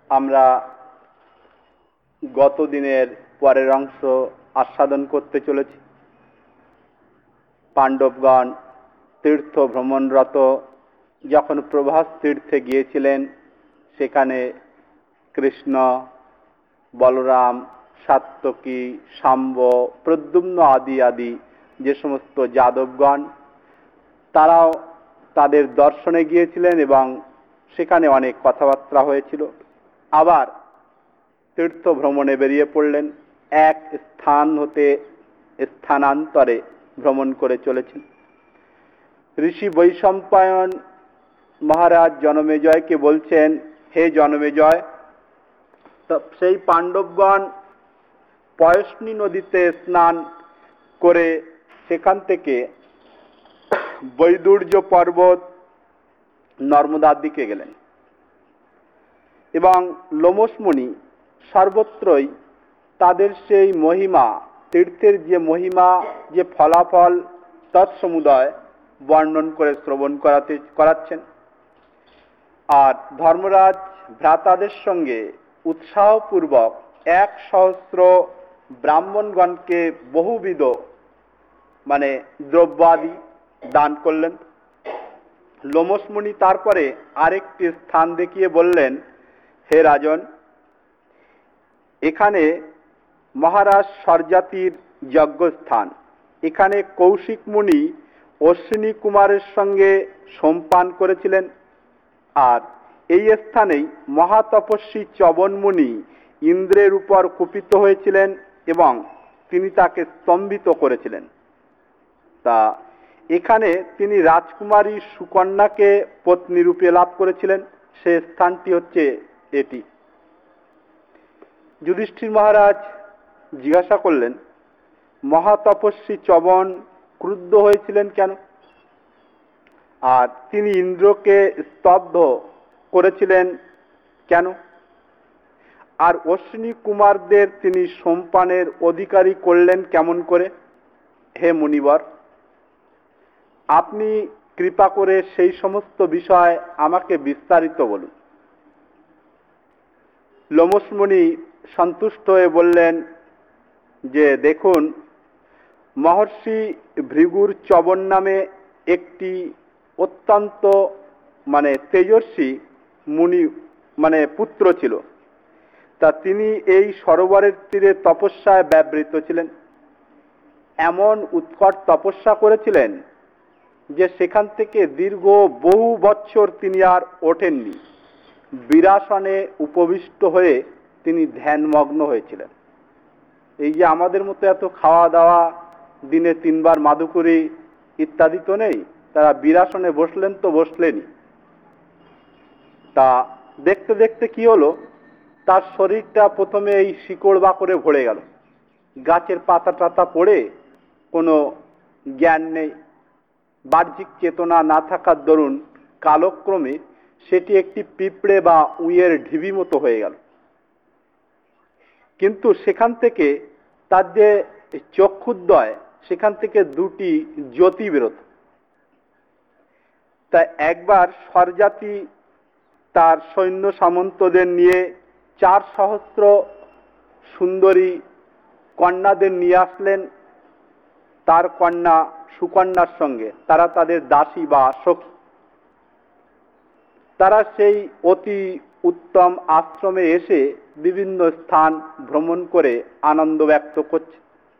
আমরা গত দিনের পরের অংশ আস্বাদন করতে চলেছি। পাণ্ডবগণ তীর্থ ভ্রমণরত যখন প্রভাস তীর্থে গিয়েছিলেন, সেখানে কৃষ্ণ, বলরাম, সাত্যকী, শাম্ব, প্রদ্যুম্ন আদি আদি যে সমস্ত যাদবগণ, তারাও তাদের দর্শনে গিয়েছিলেন এবং সেখানে অনেক কথাবার্তা হয়েছিল। আবার তীর্থ ভ্রমণে বেরিয়ে পড়লেন, এক স্থান হতে স্থানান্তরে ভ্রমণ করে চলেছেন। ঋষি বৈশম্পায়ন মহারাজ জনমেজয়কে বলছেন, হে জনমেজয়, সেই পাণ্ডবগণ পয়স্নী নদীতে স্নান করে সেখান থেকে বৈদুর্য পর্বত নর্মদার দিকে গেলেন এবং লোমশ মুনি সর্বত্রই তাদের সেই মহিমা, তীর্থের যে মহিমা, যে ফলাফল তৎসমুদয় বর্ণন করে শ্রবণ করাচ্ছেন। আর ধর্মরাজ ভ্রাতাদের সঙ্গে উৎসাহপূর্বক 1,000 ব্রাহ্মণগণকে বহুবিধ দ্রব্যাদি দান করলেন। লোমশ মুনি তারপরে আরেকটি স্থান দেখিয়ে বললেন, হে রাজন, এখানে মহারাজ স্বরজাতির যজ্ঞস্থান। এখানে কৌশিক মুনি অশ্বিনী কুমারের সঙ্গে সোমপান করেছিলেন। আর এই স্থানেই মহাতপস্বী চবন মুনি ইন্দ্রের উপর কুপিত হয়েছিলেন এবং তিনি তাকে স্তম্ভিত করেছিলেন। তা এখানে তিনি রাজকুমারী সুকন্যাকে পত্নী রূপে লাভ করেছিলেন। সে স্থানটি হচ্ছে এটি। যুধিষ্ঠির মহারাজ জিজ্ঞাসা করলেন, মহাতপস্বী চবন ক্রুদ্ধ হয়েছিলেন কেন? আর তিনি ইন্দ্রকে স্তব্ধ করেছিলেন কেন? আর অশ্বিনী কুমারদের তিনি সোমপানের অধিকারী করলেন কেমন করে? হে মুনিবর, আপনি কৃপা করে সেই সমস্ত বিষয় আমাকে বিস্তারিত বলুন। লোমশ মুনি সন্তুষ্ট হয়ে বললেন যে, দেখুন, মহর্ষি ভৃগুর চবন নামে একটি অত্যন্ত তেজস্বী মুনি পুত্র ছিল। তা তিনি এই সরোবরের তীরে তপস্যায় ব্যবহৃত ছিলেন। এমন উৎকট তপস্যা করেছিলেন যে সেখান থেকে দীর্ঘ বহু বৎসর তিনি আর ওঠেননি। বিরাসনে উপবিষ্ট হয়ে তিনি ধ্যানমগ্ন হয়েছিলেন। এই যে আমাদের মতো এত খাওয়া দাওয়া, দিনে 3 বার মাদুকুরি ইত্যাদি তো নেই, তারা বিরাসনে বসলেন তো বসলেনই। তা দেখতে দেখতে কি হলো, তার শরীরটা প্রথমে এই শিকড় বাকড়ে ভরে গেল। গাছের পাতা টাতা পড়ে কোনো জ্ঞান নেই, বাহ্যিক চেতনা না থাকার দরুন কালক্রমে সেটি একটি পিঁপড়ে বা উইয়ের ঢিবি মতো হয়ে গেল। কিন্তু সেখান থেকে তার যে চক্ষুদ্বয়, সেখান থেকে 2টি জ্যোতি বেরোত। তা একবার স্বরজাতি তার সৈন্য সামন্তদের নিয়ে 4 সহস্র সুন্দরী কন্যাদের নিয়ে আসলেন তার কন্যা সুকন্যার সঙ্গে। তারা তাদের দাসী বা সখী। তারা সেই অতি উত্তম আশ্রমে এসে বিভিন্ন স্থান ভ্রমণ করে আনন্দ ব্যক্ত করছে।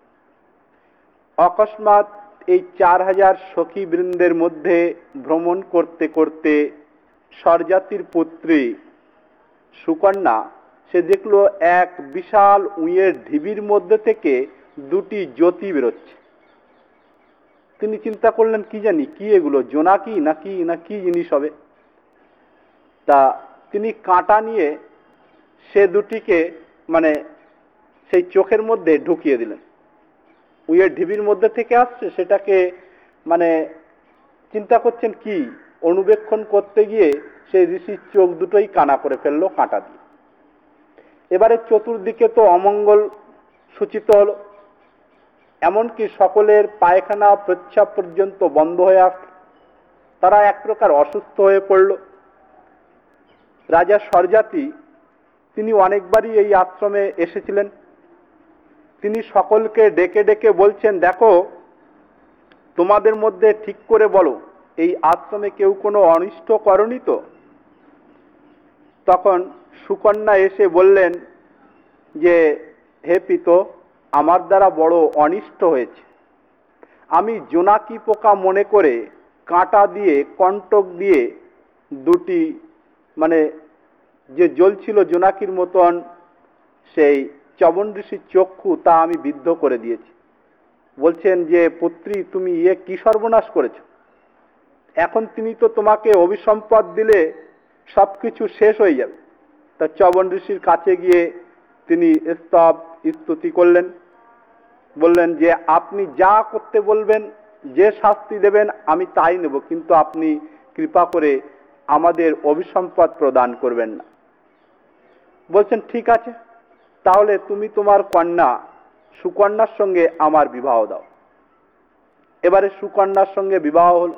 অকস্মাৎ এই 4000 সখী বৃন্দের মধ্যে ভ্রমণ করতে করতে স্বরজাতির পুত্রী সুকন্যা সে দেখল এক বিশাল উইয়ের ঢিবির মধ্যে থেকে 2টি জ্যোতি বেরোচ্ছে। তিনি চিন্তা করলেন, কি জানি কি এগুলো, জোনাকি না কি জিনিস হবে। তা তিনি কাঁটা নিয়ে সে 2টিকে সেই চোখের মধ্যে ঢুকিয়ে দিলেন। উইয়ের ঢিবির মধ্যে থেকে আসছে, সেটাকে চিন্তা করছেন কি, অনুবেক্ষণ করতে গিয়ে সেই ঋষির চোখ দুটোই কানা করে ফেললো কাঁটা দিয়ে। এবারে চতুর্দিকে তো অমঙ্গল সূচিত হলো, এমনকি সকলের পায়খানা প্রস্রাব পর্যন্ত বন্ধ হয়ে আসল। তারা এক প্রকার অসুস্থ হয়ে পড়ল। রাজা স্বরজাতি তিনি অনেকবারই এই আশ্রমে এসেছিলেন। তিনি সকলকে ডেকে ডেকে বলছেন, দেখো, তোমাদের মধ্যে ঠিক করে বলো, এই আশ্রমে কেউ কোনো অনিষ্ট করনি তো? তখন সুকন্যা এসে বললেন যে, হে পিত, আমার দ্বারা বড় অনিষ্ট হয়েছে। আমি জোনাকি পোকা মনে করে কাঁটা দিয়ে, কণ্টক দিয়ে দুটি যে জ্বলছিল জোনাকির মতন সেই চবন ঋষির চক্ষু, তা আমি বিদ্ধ করে দিয়েছি। বলছেন যে, পুত্রী, তুমি কি সর্বনাশ করেছ? এখন তিনি তো তোমাকে অভিসম্পদ দিলে সবকিছু শেষ হয়ে যাবে। তা চবন ঋষির কাছে গিয়ে তিনি স্তুতি করলেন, বললেন যে, আপনি যা করতে বলবেন, যে শাস্তি দেবেন আমি তাই নেব, কিন্তু আপনি কৃপা করে আমাদের অভিসম্পদ প্রদান করবেন না। বলছেন, ঠিক আছে, তাহলে তুমি তোমার কন্যা সুকন্যার সঙ্গে আমার বিবাহ দাও। এবারে সুকন্যার সঙ্গে বিবাহ হল।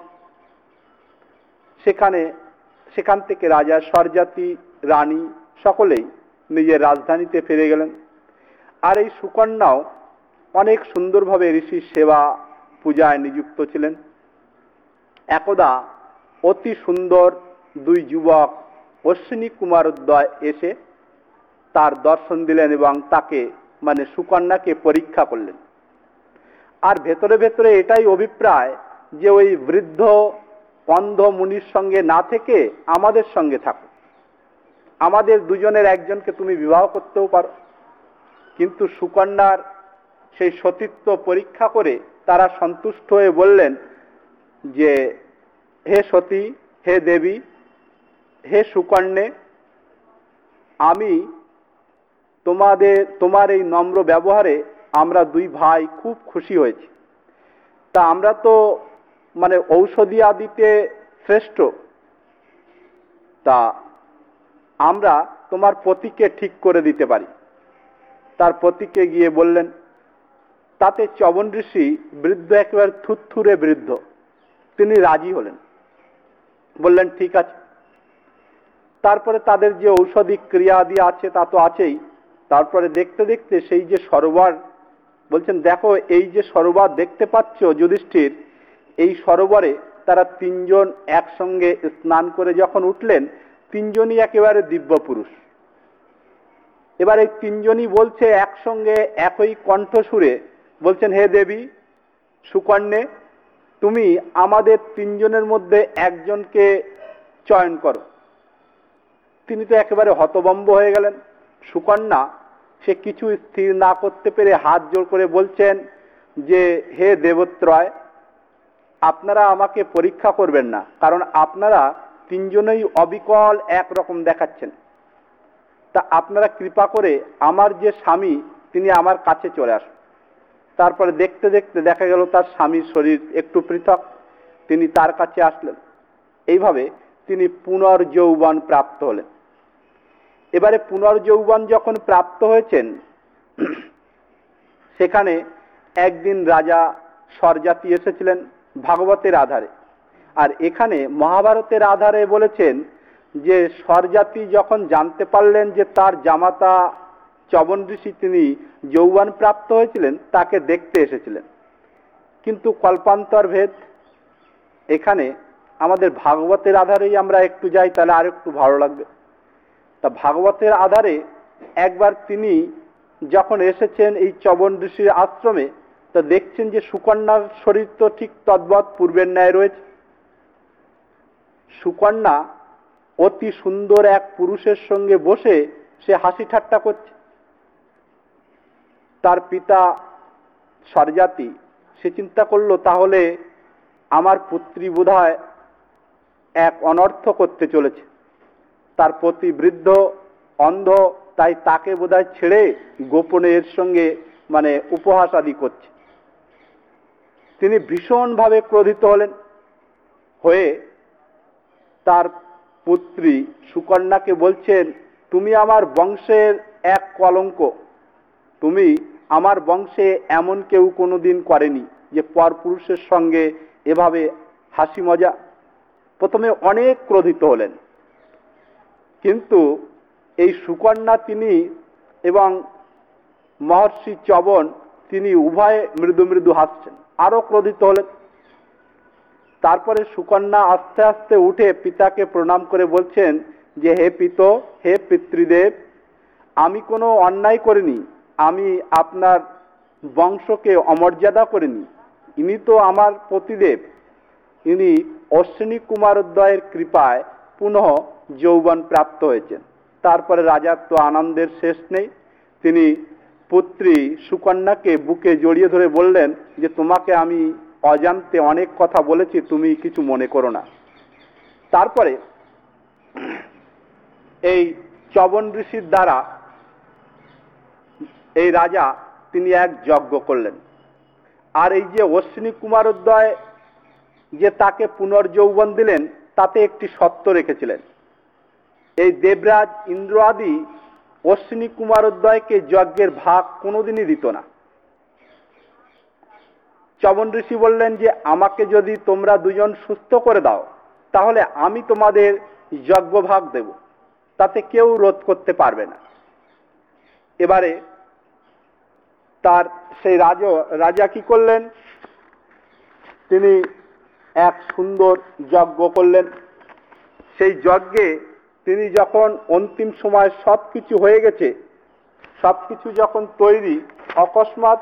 সেখান থেকে রাজা, স্বরজাতি, রানী সকলেই নিজের রাজধানীতে ফিরে গেলেন। আর এই সুকন্যাও অনেক সুন্দরভাবে ঋষির সেবা পূজায় নিযুক্ত ছিলেন। একদা অতি সুন্দর দুই যুবক অশ্বিনী কুমারোদ্বয় এসে তার দর্শন দিলেন এবং তাকে সুকন্যাকে পরীক্ষা করলেন। আর ভেতরে ভেতরে এটাই অভিপ্রায় যে ওই বৃদ্ধ অন্ধ মুনির সঙ্গে না থেকে আমাদের সঙ্গে থাকো, আমাদের দুজনের একজনকে তুমি বিবাহ করতেও পারো। কিন্তু সুকন্যার সেই সতীত্ব পরীক্ষা করে তারা সন্তুষ্ট হয়ে বললেন যে, হে সতী, হে দেবী, হে সুকন্যে, আমি তোমার এই নম্র ব্যবহারে আমরা দুই ভাই খুব খুশি হয়েছি। তা আমরা তো ঔষধি আদিতে শ্রেষ্ঠ, তা আমরা তোমার পতিকে ঠিক করে দিতে পারি। তার পতিকে গিয়ে বললেন। তাতে চবন ঋষি, বৃদ্ধ একেবারে থুরথুরে বৃদ্ধ, তিনি রাজি হলেন, বললেন ঠিক আছে। তারপরে তাদের যে ঔষধি ক্রিয়া আদি আছে তা তো আছেই। তারপরে দেখতে দেখতে সেই যে সরোবর, বলছেন দেখো, এই যে সরোবর দেখতে পাচ্ছ যুধিষ্ঠির, এই সরোবরে তারা তিনজন একসঙ্গে স্নান করে যখন উঠলেন, তিনজনই একেবারে দিব্য পুরুষ। এবার এই তিনজনই বলছে একসঙ্গে একই কণ্ঠসুরে, বলছেন, হে দেবী সুকন্যে, তুমি আমাদের তিনজনের মধ্যে একজনকে চয়ন করো। তিনি তো একেবারে হতভম্ব হয়ে গেলেন। সুকন্যা সে কিছু স্থির না করতে পেরে হাত জোড় করে বলছেন যে, হে দেবত্রয়, আপনারা আমাকে পরীক্ষা করবেন না, কারণ আপনারা তিনজনেই অবিকল একরকম দেখাচ্ছেন। তা আপনারা কৃপা করে আমার যে স্বামী, তিনি আমার কাছে চলে আসুন। তারপরে দেখতে দেখতে দেখা গেল তার স্বামীর শরীর একটু পৃথক, তিনি তার কাছে আসলেন। এইভাবে তিনি পুনর্যৌবন প্রাপ্ত হলেন। এবারে পুনর্যৌবন যখন প্রাপ্ত হয়েছেন, সেখানে একদিন রাজা স্বরজাতি এসেছিলেন ভাগবতের আধারে। আর এখানে মহাভারতের আধারে বলেছেন যে, স্বরজাতি যখন জানতে পারলেন যে তার জামাতা চবন ঋষি তিনি যৌবন প্রাপ্ত হয়েছিলেন, তাকে দেখতে এসেছিলেন। কিন্তু কল্পান্তর ভেদ, এখানে আমাদের ভাগবতের আধারেই আমরা একটু যাই, তাহলে আর একটু ভালো লাগবে। তা ভাগবতের আধারে একবার তিনি যখন এসেছেন এই চবন ঋষির আশ্রমে, তা দেখছেন যে সুকন্যার শরীর তো ঠিক তদ্বৎ পূর্বের ন্যায় রয়েছে। সুকন্যা অতি সুন্দর এক পুরুষের সঙ্গে বসে সে হাসি ঠাট্টা করছে। তার পিতা স্বরজাতি সে চিন্তা করলো, তাহলে আমার পুত্রী বোধহয় এক অনর্থ করতে চলেছে। তার প্রতি বৃদ্ধ অন্ধ, তাই তাকে বোধহয় ছেড়ে গোপনে এর সঙ্গে উপহাস আদি করছে। তিনি ভীষণভাবে ক্রোধিত হলেন, হয়ে তার পুত্রী সুকন্যাকে বলছেন, তুমি আমার বংশের এক কলঙ্ক, তুমি আমার বংশে এমন কেউ কোনোদিন করেনি যে পরপুরুষের সঙ্গে এভাবে হাসি মজা। প্রথমে অনেক ক্রোধিত হলেন, কিন্তু এই সুকন্যা তিনি এবং মহর্ষি চবন তিনি উভয়ে মৃদু মৃদু হাসছেন। আরো ক্রোধিত হলেন। তারপরে সুকন্যা আস্তে আস্তে উঠে পিতাকে প্রণাম করে বলছেন যে হে পিত, হে পিতৃদেব, আমি কোনো অন্যায় করিনি, আমি আপনার বংশকে অমর্যাদা করিনি। ইনি তো আমার পতিদেব, ইনি অশ্বিনী কুমারোদয়ের কৃপায় পুনঃ যৌবন প্রাপ্ত হয়েছেন। তারপরে রাজার তো আনন্দের শেষ নেই। তিনি পুত্রী সুকন্যাকে বুকে জড়িয়ে ধরে বললেন যে তোমাকে আমি অজান্তে অনেক কথা বলেছি, তুমি কিছু মনে করো না। তারপরে এই চবন ঋষির দ্বারা এই রাজা তিনি এক যজ্ঞ করলেন। আর এই যে অশ্বিনী কুমারোদয় যে তাকে পুনর্যৌবন দিলেন, তাতে একটি শর্ত রেখেছিলেন। এই দেবরাজ ইন্দ্র আদি অশ্বিনী কুমারোদয়কে যজ্ঞের ভাগ কোনোদিনই দিত না। চবন ঋষি বললেন যে আমাকে যদি তোমরা দুজন সুস্থ করে দাও, তাহলে আমি তোমাদের যজ্ঞ ভাগ দেব, তাতে কেউ রোধ করতে পারবে না। এবারে তার সেই রাজা কি করলেন, তিনি এক সুন্দর যজ্ঞ করলেন। সেই যজ্ঞে তিনি যখন অন্তিম সময় সবকিছু হয়ে গেছে, সবকিছু যখন তৈরি, অকস্মাৎ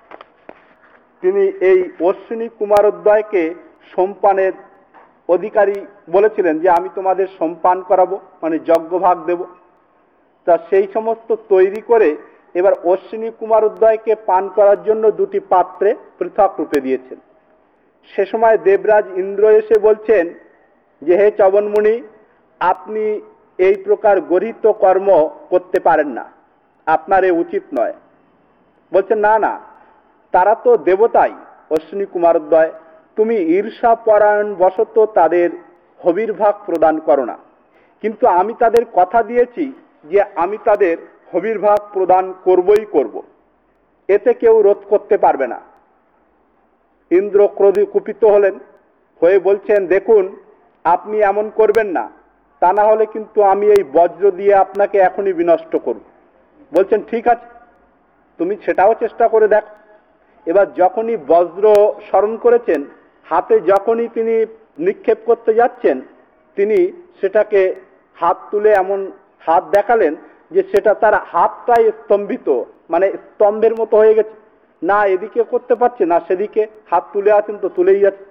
তিনি এই অশ্বিনী কুমারোদয়কে সোমপানের অধিকারী বলেছিলেন যে আমি তোমাদের সোমপান করাবো, মানে যজ্ঞ ভাগ দেব। তা সেই সমস্ত তৈরি করে এবার অশ্বিনী কুমারোদয়কে পান করার জন্য দুটি পাত্রে পৃথক রূপে দিয়েছেন। সে সময় দেবরাজ ইন্দ্র এসে বলছেন যে হে চবনমুনি, আপনি এই প্রকার গর্হিত কর্ম করতে পারেন না, আপনার এ উচিত নয়। বলছেন না না, তারা তো দেবতাই অশ্বিনী কুমারোদয়, তুমি ঈর্ষা পরায়ণ বশত তাদের হবির ভাগ প্রদান করো না, কিন্তু আমি তাদের কথা দিয়েছি যে আমি তাদের হবির ভাগ প্রদান করবই করব, এতে কেউ রোধ করতে পারবে না। ইন্দ্র ক্রোধে কুপিত হলেন, হয়ে বলছেন দেখুন আপনি এমন করবেন না, তা না হলে কিন্তু আমি এই বজ্র দিয়ে আপনাকে এখনই বিনষ্ট করব। বলছেন ঠিক আছে, তুমি সেটাও চেষ্টা করে দেখ। এবার যখনই বজ্র স্মরণ করেছেন, হাতে যখনই তিনি নিক্ষেপ করতে যাচ্ছেন, তিনি সেটাকে হাত তুলে এমন হাত দেখালেন যে সেটা তার হাতটাই স্তম্ভিত, মানে স্তম্ভের মতো হয়ে গেছে, না এদিকে করতে পারছে না সেদিকে, হাত তুলে আছেন তো তুলেই যাচ্ছে।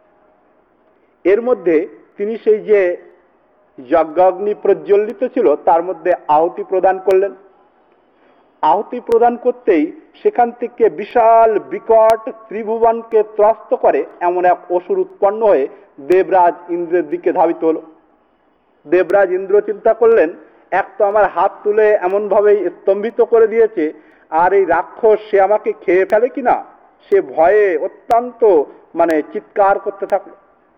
এর মধ্যে তিনি সেই যে যজ্ঞাগ্নি প্রজ্বলিত ছিল তার মধ্যে আহুতি প্রদান করলেন। আহুতি প্রদান করতেই সেখান থেকে বিশাল বিকট ত্রিভুবনকে ত্রস্ত করে এমন এক অসুর উৎপন্ন হয়ে দেবরাজ ইন্দ্রের দিকে ধাবিত হল। দেবরাজ ইন্দ্র চিন্তা করলেন, এক তো আমার হাত তুলে এমন ভাবে স্তম্ভিত করে দিয়েছে, আর এই রাক্ষস সে আমাকে খেয়ে ফেলে কিনা, সে ভয়ে অত্যন্ত চিৎকার করতে থাকল।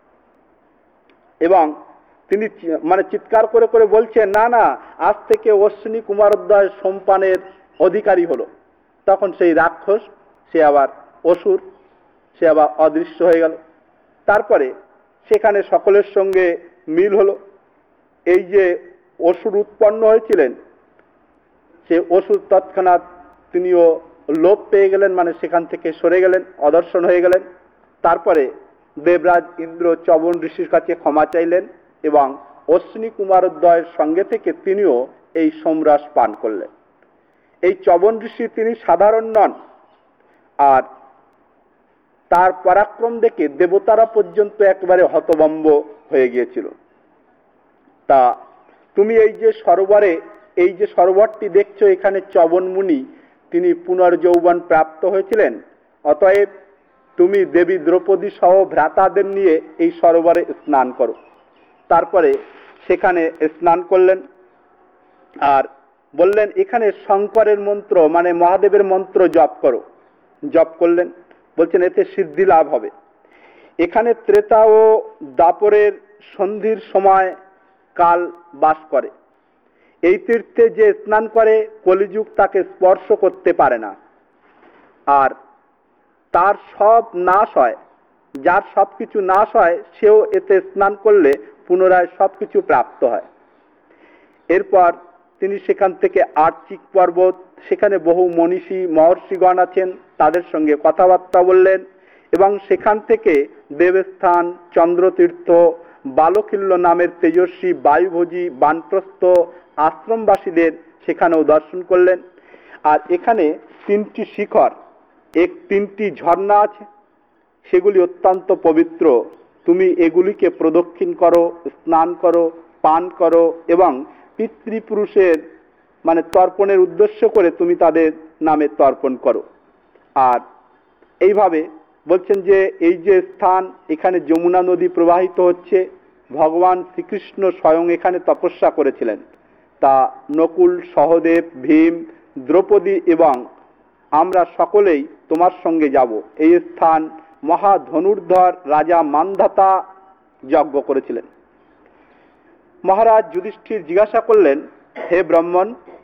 এবং তিনি চিৎকার করে করে বলছেন না না, আজ থেকে অশ্বিনী কুমারোদয় সোমপানের অধিকারী হলো। তখন সেই রাক্ষস, সে আবার অসুর, সে আবার অদৃশ্য হয়ে গেল। তারপরে সেখানে সকলের সঙ্গে মিল হলো। এই যে অসুর উৎপন্ন হয়েছিলেন, সে অসুর তৎক্ষণাৎ তিনিও লোপ পেয়ে গেলেন, সেখান থেকে সরে গেলেন, অদর্শন হয়ে গেলেন। তারপরে দেবরাজ ইন্দ্র চবন ঋষির কাছে ক্ষমা চাইলেন এবং অশ্বিনী কুমারোদয়ের সঙ্গে থেকে তিনিও এই সোমরস পান করলেন। এই চবন ঋষি তিনি সাধারণ নন, আর তার পরাক্রম দেখে দেবতারা পর্যন্ত একেবারে হতভম্ব হয়ে গিয়েছিল। তা তুমি এই যে সরোবরে, এই যে সরোবরটি দেখছো, এখানে চবন মুনি তিনি পুনর্যৌবন প্রাপ্ত হয়েছিলেন। অতএব তুমি দেবী দ্রৌপদী সহ ভ্রাতাদের নিয়ে এই সরোবরে স্নান করো। তারপরে সেখানে স্নান করলেন আর বললেন এখানে শঙ্করের মন্ত্র, মহাদেবের মন্ত্র জপ করো। জপ করলেন, বলছেন এতে সিদ্ধি লাভ হবে। এখানে ত্রেতা ও দাপরের সন্ধির সময় কাল বাস করে। এই তীর্থে যে স্নান করে কলিযুগ তাকে স্পর্শ করতে পারে না, আর তার সব নাশ হয়, যার সবকিছু নাশ হয় সেও এতে স্নান করলে পুনরায় সবকিছু প্রাপ্ত হয়। এরপর তিনি সেখান থেকে আর্চিক পর্বত, সেখানে বহু মনীষী মহর্ষিগণ আছেন, তাদের সঙ্গে কথাবার্তা বললেন এবং সেখান থেকে দেবস্থান, চন্দ্রতীর্থ, বালকিল্য নামের তেজস্বী বায়ুভোজী বানপ্রস্থ আশ্রমবাসীদের সেখানেও দর্শন করলেন। আর এখানে 3টি শিখর, 3টি ঝর্ণা আছে, সেগুলি অত্যন্ত পবিত্র। তুমি এগুলিকে প্রদক্ষিণ করো, স্নান করো, পান করো এবং পিতৃপুরুষের মানে তর্পণের উদ্দেশ্য করে তুমি তাদের নামে তর্পণ করো। আর এইভাবে বলছেন যে এই যে স্থান, এখানে যমুনা নদী প্রবাহিত হচ্ছে, ভগবান শ্রীকৃষ্ণ স্বয়ং এখানে তপস্যা করেছিলেন। তা নকুল, সহদেব, ভীম, দ্রৌপদী এবং আমরা সকলেই তোমার সঙ্গে যাব। এই স্থান মহাধনুর্ধর রাজা মান্ধাতা যজ্ঞ করেছিলেন। মহারাজ যুধিষ্ঠির জিজ্ঞাসা করলেন, হে ব্রাহ্মণ,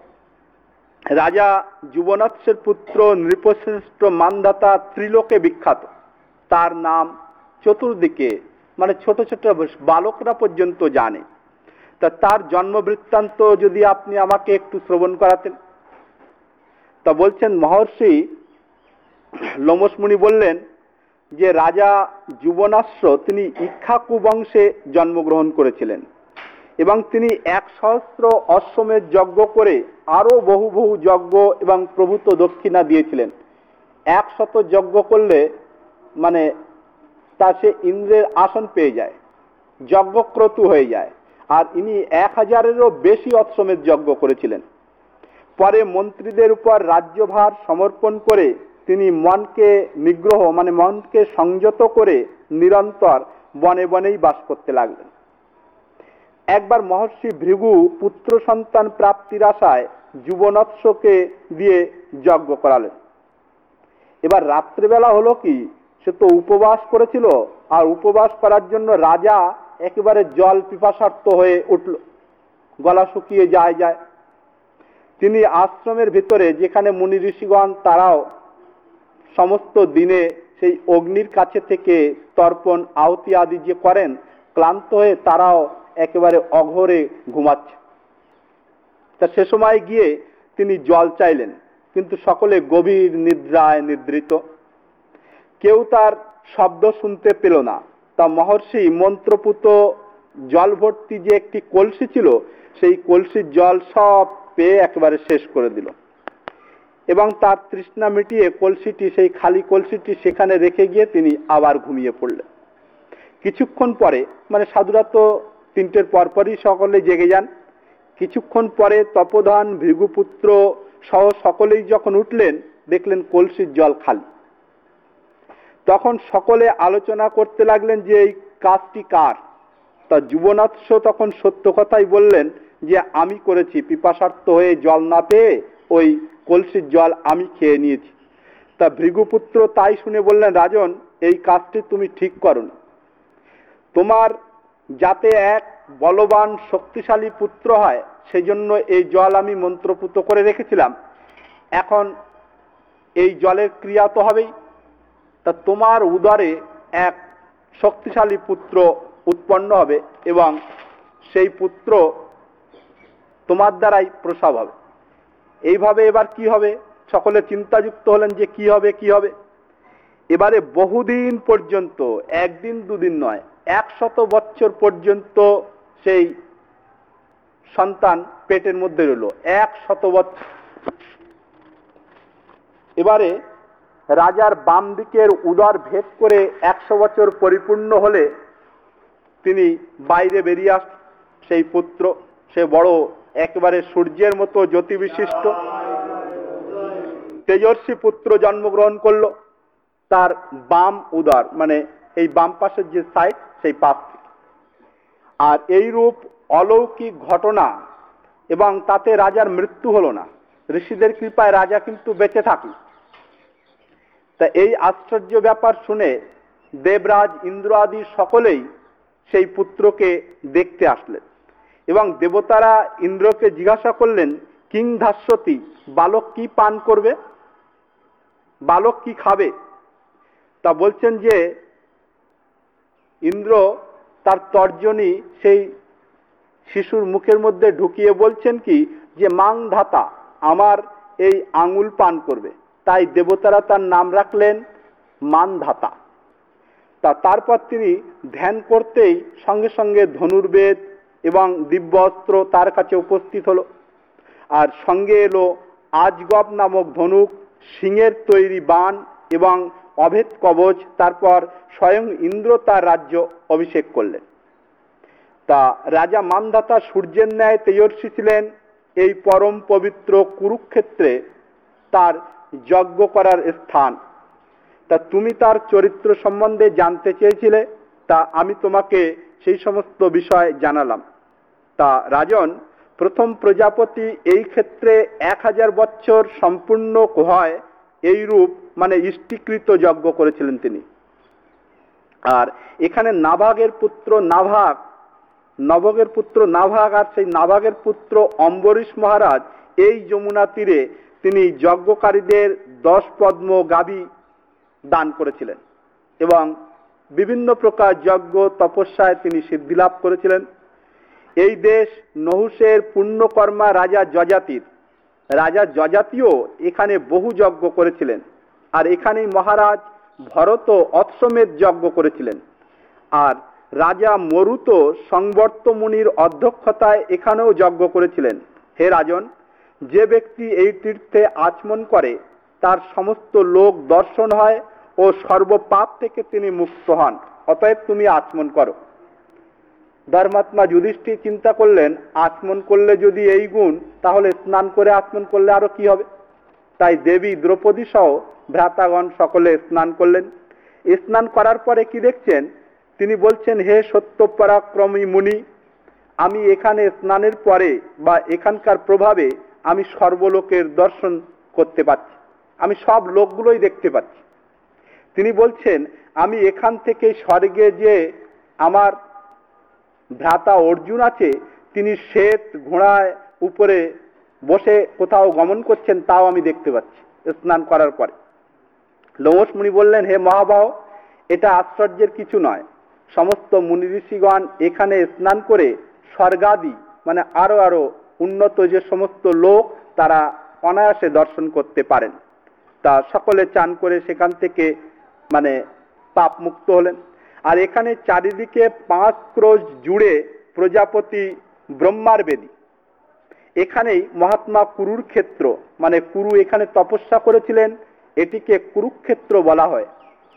রাজা যুবনাথের পুত্র নৃপশ্রেষ্ঠ মান্ধাতা ত্রিলোকে বিখ্যাত। তার নাম চতুর্দিকে মানে ছোট ছোট বালকরা পর্যন্ত জানে। তা তার জন্ম বৃত্তান্ত যদি আপনি আমাকে একটু শ্রবণ করাতেন। তা বলছেন মহর্ষি লোমশ মুনি বললেন যে রাজা যুবনাশ্র তিনি ইক্ষ্বাকু বংশে জন্মগ্রহণ করেছিলেন এবং তিনি 100 অশ্বমেধ যজ্ঞ করে আরো বহু বহু যজ্ঞ এবং প্রভূত দক্ষিণা দিয়েছিলেন। 100 যজ্ঞ করলে মানে তা সে ইন্দ্রের আসন পেয়ে যায়, যজ্ঞক্রতু হয়ে যায়। আর ইনি 1000-এরও বেশি অশ্বমেধ যজ্ঞ করেছিলেন। পরে মন্ত্রীদের উপর রাজ্যভার সমর্পণ করে তিনি মনকে নিগ্রহ মানে মনকে সংযত করে নিরন্তর বনে বনেই বাস করতে লাগলেন। একবার মহর্ষি ভৃগু পুত্র সন্তান প্রাপ্তির আশায় যুবনৎসকে দিয়ে যজ্ঞ করালেন। এবার রাত্রিবেলা হলো কি, সে তো উপবাস করেছিল, আর উপবাস করার জন্য রাজা একেবারে জল পিপাসার্ত হয়ে উঠল, গলা শুকিয়ে যায়। তিনি আশ্রমের ভিতরে যেখানে মুনি ঋষিগণ তারাও সমস্ত দিনে সেই অগ্নির কাছে থেকে তর্পণ আহুতি আদি যে করেন, ক্লান্ত হয়ে তারাও একেবারে অঘরে ঘুমাচ্ছে। তা সে সময় গিয়ে তিনি জল চাইলেন, কিন্তু সকলে গভীর নিদ্রায় নিদ্রিত, কেউ তার শব্দ শুনতে পেল না। তা মহর্ষি মন্ত্রপুত জল ভর্তি যে একটি কলসি ছিল, সেই কলসির জল সব পেয়ে একেবারে শেষ করে দিল এবং তার তৃষ্ণা মিটিয়ে কলসিটি, সেই খালি কলসিটি সেখানে রেখে গিয়ে তিনি আবার ঘুমিয়ে পড়লেন। কিছুক্ষণ পরে মানে সাধুরা তো 3টের পরপরই সকলে জেগে যান। কিছুক্ষণ পরে তপোধন ভৃগুপুত্র সহ সকলেই যখন উঠলেন, দেখলেন কলসির জল খালি। তখন সকলে আলোচনা করতে লাগলেন যে এই কাজটি কার। তা যুবনাথ তখন সত্য কথাই বললেন যে আমি করেছি, পিপাসার্ত হয়ে জল না পেয়ে ওই কলসির জল আমি খেয়ে নিয়েছি। তা ভৃগুপুত্র তাই শুনে বললেন, রাজন, এই কাজটি তুমি ঠিক করো। তোমার যাতে এক বলবান শক্তিশালী পুত্র হয়, সেই জন্য এই জল আমি মন্ত্রপুত করে রেখেছিলাম। এখন এই জলের ক্রিয়া তো হবেই। তা তোমার উদরে এক শক্তিশালী পুত্র উৎপন্ন হবে এবং সেই পুত্র তোমার দ্বারাই প্রসব হবে। এইভাবে এবার কি হবে? সকলে চিন্তাযুক্ত হলেন যে কি হবে। এবারে বহুদিন পর্যন্ত, একদিন দুদিন নয়, 100 বছর পর্যন্ত সেই সন্তান পেটের মধ্যে রইল, 100 বছর। এবারে রাজার বাম দিকের উদর ভেদ করে 100 বছর পরিপূর্ণ হলে তিনি বাইরে বেরিয়ে আস। সেই পুত্র, সে বড় একেবারে সূর্যের মতো জ্যোতি বিশিষ্ট তেজস্বী পুত্র জন্মগ্রহণ করলো তার বাম উদর মানে এই বাম পাশের যে সাইড, সেই পাশ থেকে। আর এই রূপ অলৌকিক ঘটনা এবং তাতে রাজার মৃত্যু হলো না, ঋষিদের কৃপায় রাজা কিন্তু বেঁচে থাকল। তা এই আশ্চর্য ব্যাপার শুনে দেবরাজ ইন্দ্র আদি সকলেই সেই পুত্রকে দেখতে আসলেন এবং দেবতারা ইন্দ্রকে জিজ্ঞাসা করলেন, কিং ধাস্যতি, বালক কি পান করবে, বালক কি খাবে? তা বলছেন যে ইন্দ্র তার তর্জনী সেই শিশুর মুখের মধ্যে ঢুকিয়ে বলছেন কি, যে মাংধাতা, আমার এই আঙুল পান করবে, তাই দেবতারা তার নাম রাখলেন মানধাতা। তারপর তিনি ধ্যান করতেই সঙ্গে সঙ্গে ধনুর্বেদ এবং দিব্য অস্ত্র তার কাছে উপস্থিত হলো, আর সঙ্গে এলো আজগব নামক ধনুক, সিংহের তৈরি বাণ এবং অভেদ কবচ। তারপর স্বয়ং ইন্দ্র তার রাজ্য অভিষেক করলেন। তা রাজা মানধাতা সূর্যের ন্যায় তেজস্বী ছিলেন। এই পরম পবিত্র কুরুক্ষেত্রে তার যজ্ঞ করার স্থান। তা তুমি তার চরিত্র সম্বন্ধে জানতে চেয়েছিলে, তা আমি তোমাকে সেই সমস্ত বিষয় জানালাম। তা রাজন, প্রথম প্রজাপতি এই ক্ষেত্রে 1000 বছর সম্পূর্ণ হয় এই রূপ মানে ইষ্টিকৃত যজ্ঞ করেছিলেন তিনি। আর এখানে নাভাগের পুত্র নাভাগ আর সেই নাভাগের পুত্র অম্বরীশ মহারাজ এই যমুনা তীরে তিনি যজ্ঞকারীদের 10 পদ্ম গাভী দান করেছিলেন এবং বিভিন্ন প্রকার যজ্ঞ তপস্যায় তিনি সিদ্ধি লাভ করেছিলেন। এই দেশ নহুষের পুণ্যকর্মা রাজা যজাতিও এখানে বহু যজ্ঞ করেছিলেন। আর এখানেই মহারাজ ভরত অশ্বমেধ যজ্ঞ করেছিলেন। আর রাজা মরুত সংবর্ত মুনির অধ্যক্ষতায় এখানেও যজ্ঞ করেছিলেন। হে রাজন, যে ব্যক্তি এই তীর্থে আচমন করে তার সমস্ত লোক দর্শন হয় ও সর্বপাপ থেকে তিনি মুক্ত হন। অতএব তুমি আচমন করো। ধর্মাত্মা যুধিষ্ঠির চিন্তা করলেন, আচমন করলে যদি এই গুণ, তাহলে স্নান করে আচমন করলে আরো কি হবে। তাই দেবী দ্রৌপদী সহ ভ্রাতাগণ সকলে স্নান করলেন। স্নান করার পরে কি দেখছেন, তিনি বলছেন, হে সত্য পরাক্রমী মুনি, আমি এখানে স্নানের পরে বা এখানকার প্রভাবে আমি সর্বলোকের দর্শন করতে পাচ্ছি, আমি সব লোকগুলোই দেখতে পাচ্ছি। তিনি বলছেন, আমি এখান থেকে স্বর্গে যে আমার ভ্রাতা অর্জুন আছে, তিনি শ্বেত ঘোড়ায় উপরে বসে কোথাও গমন করছেন, তাও আমি দেখতে পাচ্ছি স্নান করার পরে। লোমশ মুনি বললেন, হে মহাবাহ, এটা আশ্চর্যের কিছু নয়। সমস্ত মুনি ঋষিগণ এখানে স্নান করে স্বর্গাদি মানে আরো উন্নত যে সমস্ত লোক তারা অনায়াসে দর্শন করতে পারেন। তা সকলে চান করে সেখান থেকে মানে পাপ মুক্ত হলেন। আর এখানে চারিদিকে 5 ক্রোশ জুড়ে প্রজাপতি ব্রহ্মার বেদী। এখানেই মহাত্মা কুরুর ক্ষেত্র মানে কুরু এখানে তপস্যা করেছিলেন, এটিকে কুরুক্ষেত্র বলা হয়।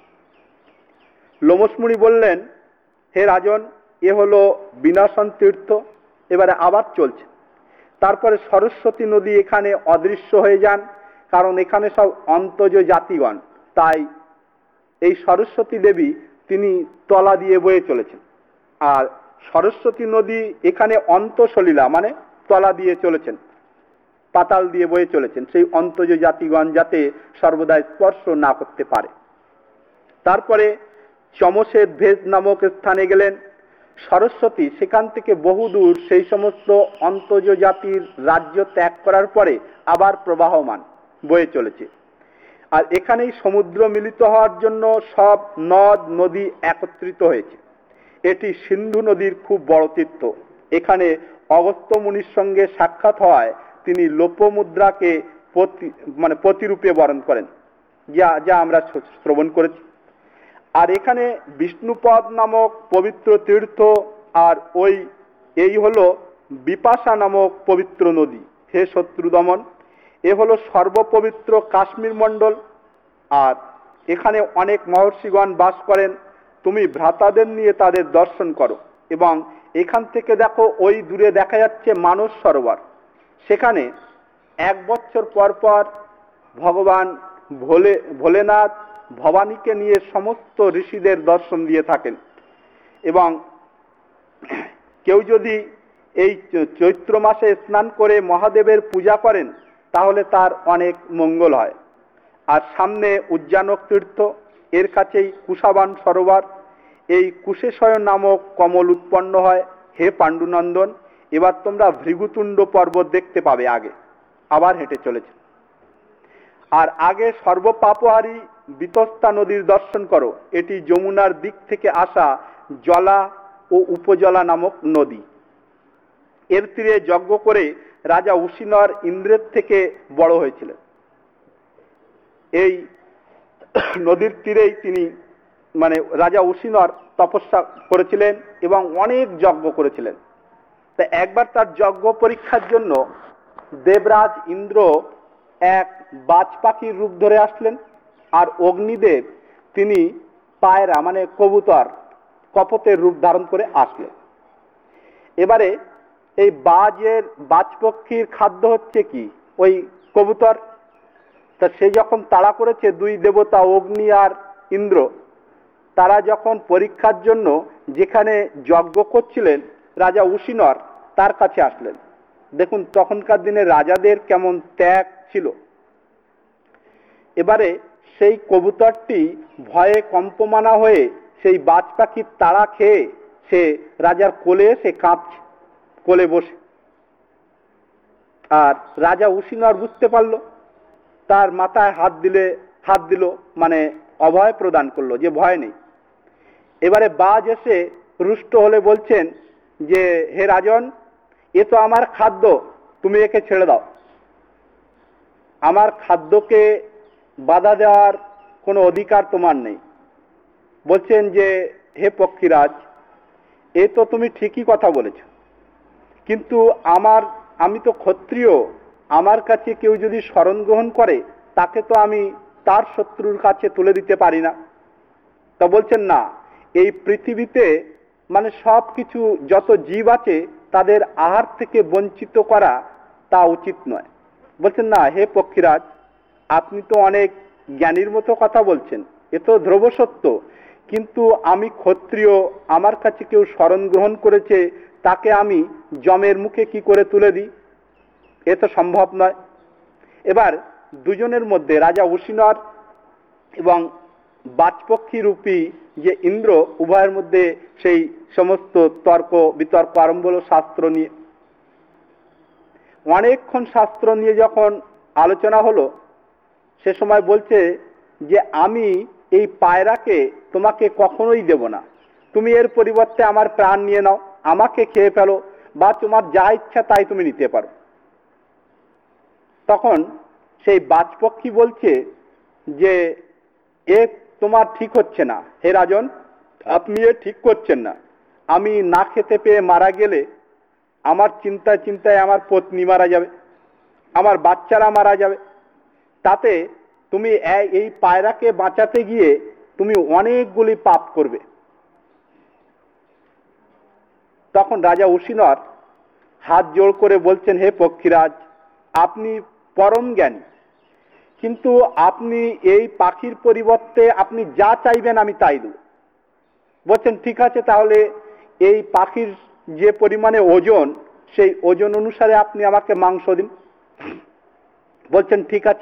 লোমশমুনি বললেন, হে রাজন, এ হলো বিনাশন তীর্থ। এবারে আবার চলছে। তারপরে সরস্বতী নদী এখানে অদৃশ্য হয়ে যান, কারণ এখানে সব অন্তজ জাতিগণ। তাই এই সরস্বতী দেবী তিনি তলা দিয়ে বয়ে চলেছেন। আর সরস্বতী নদী এখানে অন্তঃসলীলা মানে তলা দিয়ে চলেছেন, পাতাল দিয়ে বয়ে চলেছেন, সেই অন্তজ জাতিগণ যাতে সর্বদা স্পর্শ না করতে পারে। তারপরে চমসেদ ভেজ নামক স্থানে গেলেন। সরস্বতী সেখান থেকে বহুদূর সেই সমস্ত অন্তজ জাতির রাজ্য ত্যাগ করার পরে আবার প্রবাহমান বয়ে চলেছে। আর এখানেই সমুদ্র মিলিত হওয়ার জন্য সব নদ নদী একত্রিত হয়েছে। এটি সিন্ধু নদীর খুব বড় তীর্থ। এখানে অগস্ত্য মুনির সঙ্গে সাক্ষাৎ হওয়ায় তিনি লোপমুদ্রাকে প্রতিরূপে বরণ করেন, যা আমরা শ্রবণ করেছি। আর এখানে বিষ্ণুপদ নামক পবিত্র তীর্থ, আর এই হলো বিপাশা নামক পবিত্র নদী। হে শত্রুদমন, এ হলো সর্বপবিত্র কাশ্মীর মণ্ডল। আর এখানে অনেক মহর্ষিগণ বাস করেন। তুমি ভ্রাতাদের নিয়ে তাদের দর্শন করো এবং এখান থেকে দেখো ওই দূরে দেখা যাচ্ছে মানস সরোবর। সেখানে 1 বছর পর পর ভগবান ভোলেনাথ ভবানীকে নিয়ে সমস্ত ঋষিদের দর্শন দিয়ে থাকেন। এবং কেউ যদি এই চৈত্র মাসে স্নান করে মহাদেবের পূজা করেন তাহলে তার অনেক মঙ্গল হয়। আর সামনে উজ্জানক তীর্থ, এর কাছেই কুশাবান সরোবর। এই কুশেশয় নামক কমল উৎপন্ন হয়। হে পাণ্ডুনন্দন, এবার তোমরা ভৃগুতুণ্ড পর্বত দেখতে পাবে। আগে আবার হেঁটে চলেছে। আর আগে সর্বপাপহারী বিতস্তা নদীর দর্শন করো। এটি যমুনার দিক থেকে আসা জলা ও উপজলা নামক নদী। এর তীরে যজ্ঞ করে রাজা উশিনর ইন্দ্রের থেকে বড় হয়েছিলেন। এই নদীর তীরেই তিনি রাজা উশিনর তপস্যা করেছিলেন এবং অনেক যজ্ঞ করেছিলেন। তা একবার তার যজ্ঞ পরীক্ষার জন্য দেবরাজ ইন্দ্র এক বাজ পাখির রূপ ধরে আসলেন, আর অগ্নিদেব তিনি পায়রা কবুতর কপতের রূপ ধারণ করে আসলেন। এবারে এই বাজ পক্ষীর খাদ্য হচ্ছে কি? ওই কবুতর। তা সে যখন তাড়া করেছে, দুই দেবতা অগ্নি আর ইন্দ্র, তারা যখন পরীক্ষার জন্য যেখানে যজ্ঞ করছিলেন রাজা উশিনর তার কাছে আসলেন। দেখুন তখনকার দিনে রাজাদের কেমন ত্যাগ ছিল। এবারে সেই কবুতরটি ভয়ে কম্পমানা হয়ে সেই বাজ পাখির তাড়া খেয়ে সে রাজার কোলে এসে কাঁপছে, কোলে বসে। আর রাজা উশিনর বুঝতে পারল, তার মাথায় হাত দিল, অভয় প্রদান করলো যে ভয় নেই। এবারে বাজ এসে রুষ্ট হলে বলছেন যে হে রাজন, এ তো আমার খাদ্য, তুমি একে ছেড়ে দাও। আমার খাদ্যকে বাধা দেওয়ার কোনো অধিকার তোমার নেই। বলছেন যে হে পক্ষীরাজ, এ তো তুমি ঠিকই কথা বলেছ, কিন্তু আমি তো ক্ষত্রিয়, আমার কাছে কেউ যদি শরণ গ্রহণ করে তাকে তো আমি তার শত্রুর কাছে তুলে দিতে পারি না। তা বলছেন না, এই পৃথিবীতে সব কিছু যত জীব আছে তাদের আহার থেকে বঞ্চিত করা তা উচিত নয়। বলছেন না হে পক্ষীরাজ, আপনি তো অনেক জ্ঞানীর মতো কথা বলছেন, এ তো ধ্রুব সত্য, কিন্তু আমি ক্ষত্রিয়, আমার কাছে কেউ শরণ গ্রহণ করেছে, তাকে আমি যমের মুখে কি করে তুলে দিই? এ তো সম্ভব নয়। এবার দুজনের মধ্যে রাজা উশিনর এবং বাজপক্ষী রূপী যে ইন্দ্র, উভয়ের মধ্যে সেই সমস্ত তর্ক বিতর্ক আরম্ভ হলো শাস্ত্র নিয়ে। অনেকক্ষণ শাস্ত্র নিয়ে যখন আলোচনা হলো, সে সময় বলছে যে আমি এই পায়রাকে তোমাকে কখনোই দেব না, তুমি এর পরিবর্তে আমার প্রাণ নিয়ে নাও, আমাকে খেয়ে ফেলো, বা তোমার যা ইচ্ছা তাই তুমি নিতে পারো। তখন সেই বাজপক্ষী বলছে যে এ তোমার ঠিক হচ্ছে না হে রাজন, আপনি এ ঠিক করছেন না। আমি না খেতে পেয়ে মারা গেলে আমার চিন্তায় চিন্তায় আমার পত্নী মারা যাবে, আমার বাচ্চারা মারা যাবে, তাতে তুমি এই পায়রাকে বাঁচাতে গিয়ে তুমি অনেকগুলি পাপ করবে। তখন রাজা উশিনর হাত জোড় করে বলছেন হে পক্ষীরাজ, আপনি পরম জ্ঞানী, কিন্তু আপনি এই পাখির পরিবর্তে আপনি যা চাইবেন আমি তাই দেব। বলছেন ঠিক আছে, তাহলে এই পাখির যে পরিমাণে ওজন, সেই ওজন অনুসারে আপনি আমাকে মাংস দিন। বলছেন ঠিক আছে।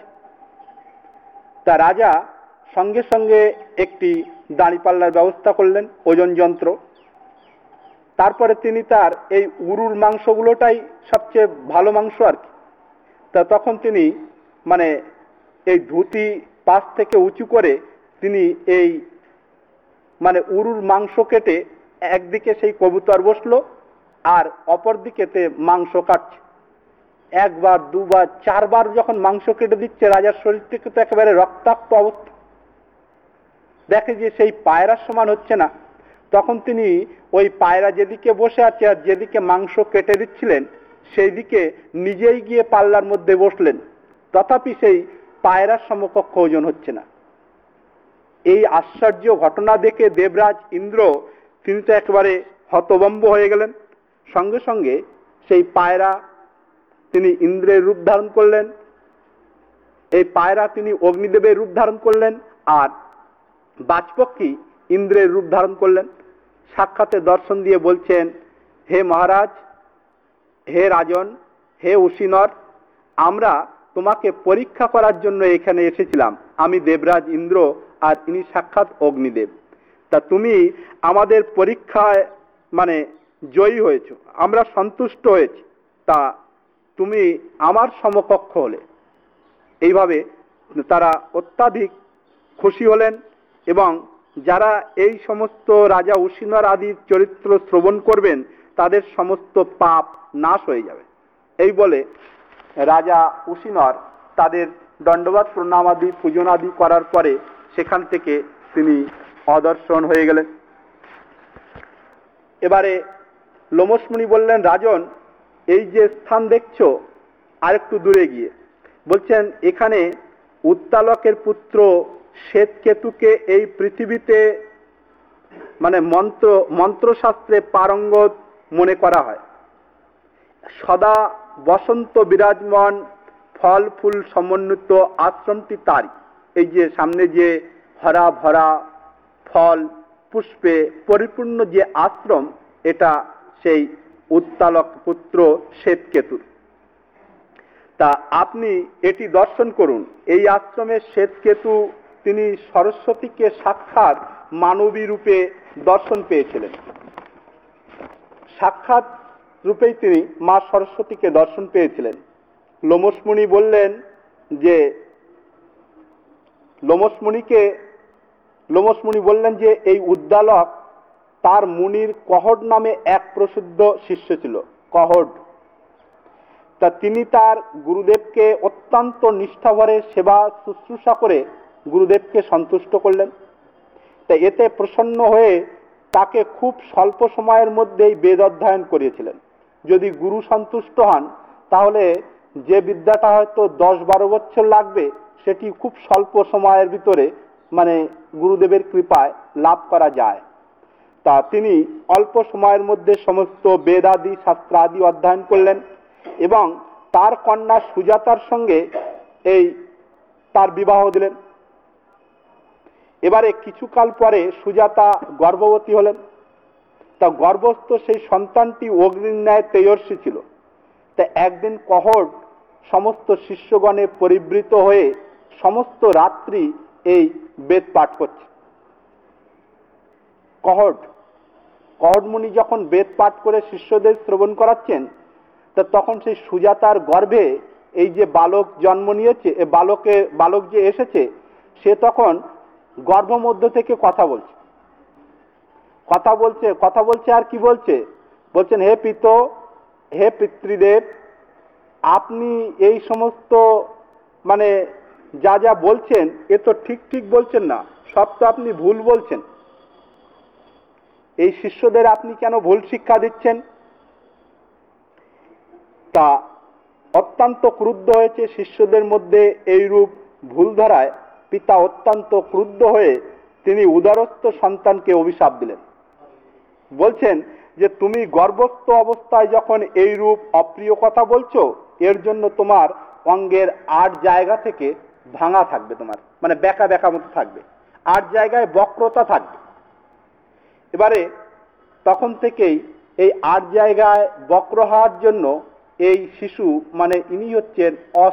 তা রাজা সঙ্গে সঙ্গে একটি দাঁড়িপাল্লার ব্যবস্থা করলেন, ওজন যন্ত্র। তারপরে তিনি তার এই উরুর মাংসগুলোটাই সবচেয়ে ভালো মাংস আর কি। তা তখন তিনি এই ধুতি পাশ থেকে উঁচু করে তিনি এই উরুর মাংস কেটে একদিকে সেই কবুতর বসলো, আর অপর দিকেতে মাংস কাটছে। একবার দুবার চারবার যখন মাংস কেটে দিচ্ছে, রাজার শরীর থেকে তো একেবারে রক্তাক্ত অবস্থা, দেখে যে সেই পায়রার সমান হচ্ছে না। তখন তিনি ওই পায়রা যেদিকে বসে আছে আর যেদিকে মাংস কেটে দিচ্ছিলেন সেই দিকে নিজেই গিয়ে পাল্লার মধ্যে বসলেন, তথাপি সেই পায়রার সমকক্ষ ওজন হচ্ছে না। এই আশ্চর্য ঘটনা দেখে দেবরাজ ইন্দ্র তিনি তো একেবারে হতভম্ব হয়ে গেলেন। সঙ্গে সঙ্গে সেই পায়রা তিনি ইন্দ্রের রূপ ধারণ করলেন, এই পায়রা তিনি অগ্নিদেবের রূপ ধারণ করলেন, আর বাজপক্ষী ইন্দ্রের রূপ ধারণ করলেন। সাক্ষাতে দর্শন দিয়ে বলছেন হে মহারাজ, হে রাজন, হে উশিনর, আমরা তোমাকে পরীক্ষা করার জন্য এখানে এসেছিলাম। আমি দেবরাজ ইন্দ্র আর ইনি সাক্ষাৎ অগ্নিদেব। তা তুমি আমাদের পরীক্ষায় জয়ী হয়েছ, আমরা সন্তুষ্ট হয়েছি, তা তুমি আমার সমকক্ষ হলে। এইভাবে তারা অত্যাধিক খুশি হলেন, এবং যারা এই সমস্ত রাজা উশিনর আদির চরিত্র শ্রবণ করবেন তাদের সমস্ত পাপ নাশ হয়ে যাবে। এই বলে রাজা উশিনর তাদের দণ্ডবাদ প্রণামাদি পূজনাদি করার পরে সেখান থেকে তিনি অদর্শন হয়ে গেলেন। এবারে লোমশ মুনি বললেন, রাজন, এই যে স্থান দেখছো আরেকটু দূরে গিয়ে, বলছেন এখানে উত্তালকের পুত্র শ্বেতকেতুকে এই পৃথিবীতে মানে মন্ত্রশাস্ত্রে পারঙ্গত মনে করা হয়। সদা বসন্ত বিরাজমান ফল ফুল সমন্বিত আশ্রমটি তারই। এই যে সামনে যে হরা ভরা ফল পুষ্পে পরিপূর্ণ যে আশ্রম, এটা সেই উত্তালক পুত্র শ্বেতকেতুর। তা আপনি এটি দর্শন করুন। এই আশ্রমে শ্বেতকেতু তিনি সরস্বতীকে সাক্ষাৎ মানবী রূপে দর্শন পেয়েছিলেন। সাক্ষাৎ রূপেই তিনি মা সরস্বতীকে দর্শন পেয়েছিলেন। লোমশ মুনি বললেন যে লোমশ মুনি বললেন যে এই উদ্দালক তার মুনির কহট নামে এক প্রসিদ্ধ শিষ্য ছিল, কহট। তা তিনি তার গুরুদেবকে অত্যন্ত নিষ্ঠাভরে সেবা শুশ্রূষা করে গুরুদেবকে সন্তুষ্ট করলেন। তা এতে প্রসন্ন হয়ে তাকে খুব স্বল্প সময়ের মধ্যেই বেদ অধ্যয়ন করিয়েছিলেন। যদি গুরু সন্তুষ্ট হন তাহলে যে বিদ্যাটা হয়তো 10-12 বছর লাগবে সেটি খুব স্বল্প সময়ের ভিতরে মানে গুরুদেবের কৃপায় লাভ করা যায়। তা তিনি অল্প সময়ের মধ্যে সমস্ত বেদাদি শাস্ত্রাদি অধ্যয়ন করলেন এবং তার কন্যা সুজাতার সঙ্গে তার বিবাহ দিলেন। এবারে কিছুকাল পরে সুজাতা গর্ভবতী হলেন। তা গর্ভস্থ সেই সন্তানটি অগ্নির ন্যায় তেজস্বী ছিল। তা একদিন কহট সমস্ত শিষ্যগণে পরিবৃত হয়ে সমস্ত রাত্রি এই বেদ পাঠ করছে। কহট মুনি যখন বেদ পাঠ করে শিষ্যদের শ্রবণ করাচ্ছেন, তা তখন সেই সুজাতার গর্ভে এই যে বালক জন্ম নিয়েছে, বালক যে এসেছে, সে তখন গর্ভ মধ্য থেকে কথা বলছে আর কি বলছে, বলছেন হে পিতৃদেব, আপনি এই সমস্ত মানে যা বলছেন এ তো ঠিক বলছেন না, সব তো আপনি ভুল বলছেন। এই শিষ্যদের আপনি কেন ভুল শিক্ষা দিচ্ছেন? তা অত্যন্ত ক্রুদ্ধ হয়েছে শিষ্যদের মধ্যে এইরূপ ভুল ধরায়। পিতা অত্যন্ত ক্রুদ্ধ হয়ে তিনি উদরস্থ সন্তানকে অভিশাপ দিলেন। বলছেন যে তুমি গর্ভস্থ অবস্থায় যখন এইরূপ অপ্রিয় কথা বলছো, এর জন্য তোমার অঙ্গের 8 জায়গা থেকে ভাঙা থাকবে, তোমার মানে বেঁকা মতো থাকবে, 8 জায়গায় বক্রতা থাকবে। এবারে তখন থেকেই এই 8 জায়গায় বক্র হওয়ার জন্য এই শিশু মানে ইনি হচ্ছেন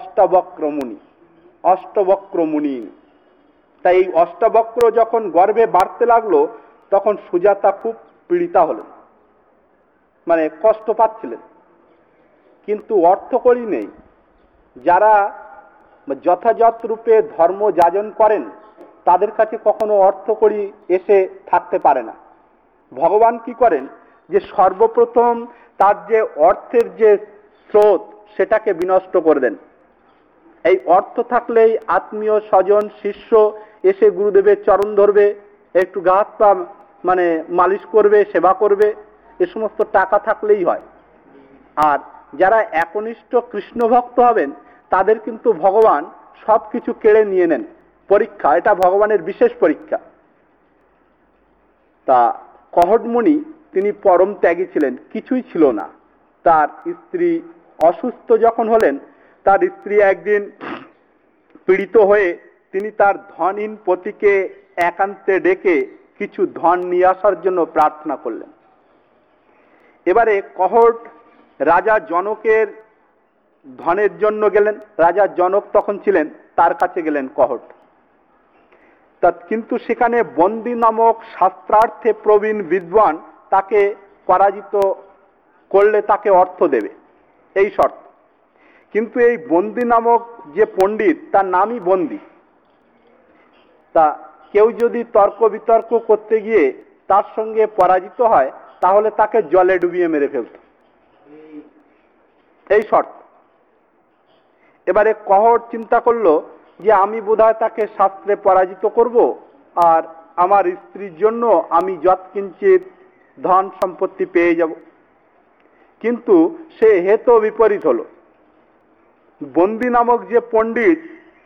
অষ্টবক্র মুনি। তাই এই অষ্টবক্র যখন গর্ভে বাড়তে লাগলো তখন সুজাতা খুব পীড়িতা হলেন, মানে কষ্ট পাচ্ছিলেন। কিন্তু অর্থকড়ি নেই। যারা যথাযথ রূপে ধর্ম যাজন করেন তাদের কাছে কখনো অর্থকড়ি এসে থাকতে পারে না। ভগবান কি করেন যে সর্বপ্রথম তার যে অর্থের যে স্রোত সেটাকে বিনষ্ট করে দেন। এই অর্থ থাকলেই আত্মীয় স্বজন শিষ্য এসে গুরুদেবের চরণ ধরবে, একটু গা হাত পা মানে মালিশ করবে, সেবা করবে, এ সমস্ত টাকা থাকলেই হয়। আর যারা একনিষ্ঠ কৃষ্ণ ভক্ত হবেন তাদের কিন্তু ভগবান সবকিছু কেড়ে নিয়ে নেন। পরীক্ষা, এটা ভগবানের বিশেষ পরীক্ষা। তা কহট মুনি তিনি পরম ত্যাগী ছিলেন, কিছুই ছিল না। তার স্ত্রী অসুস্থ যখন হলেন, তার স্ত্রী একদিন পীড়িত হয়ে তিনি তার ধনহীন পতিকে একান্তে ডেকে কিছু ধন নিয়ে আসার জন্য প্রার্থনা করলেন। এবারে কহট রাজা জনকের ধনের জন্য গেলেন। রাজা জনক তখন ছিলেন, তার কাছে গেলেন কহট। কিন্তু সেখানে বন্দী নামক শাস্ত্রার্থে প্রবীণ বিদ্বান তাকে পরাজিত করলে তাকে অর্থ দেবে, এই শর্ত। কিন্তু এই বন্দী নামক যে পণ্ডিত তার নামই বন্দী। তা কেউ যদি তর্ক বিতর্ক করতে গিয়ে তার সঙ্গে পরাজিত হয় তাহলে তাকে জলে ডুবিয়ে মেরে ফেলত। এই শর্ত। এবারে কহট চিন্তা করলো যে আমি বোধহয় তাকে শাস্ত্রে পরাজিত করব, আর আমার স্ত্রীর জন্য আমি যৎকিঞ্চিত ধন সম্পত্তি পেয়ে যাব। কিন্তু সে হেত বিপরীত হলো। বন্দী নামক যে পণ্ডিত,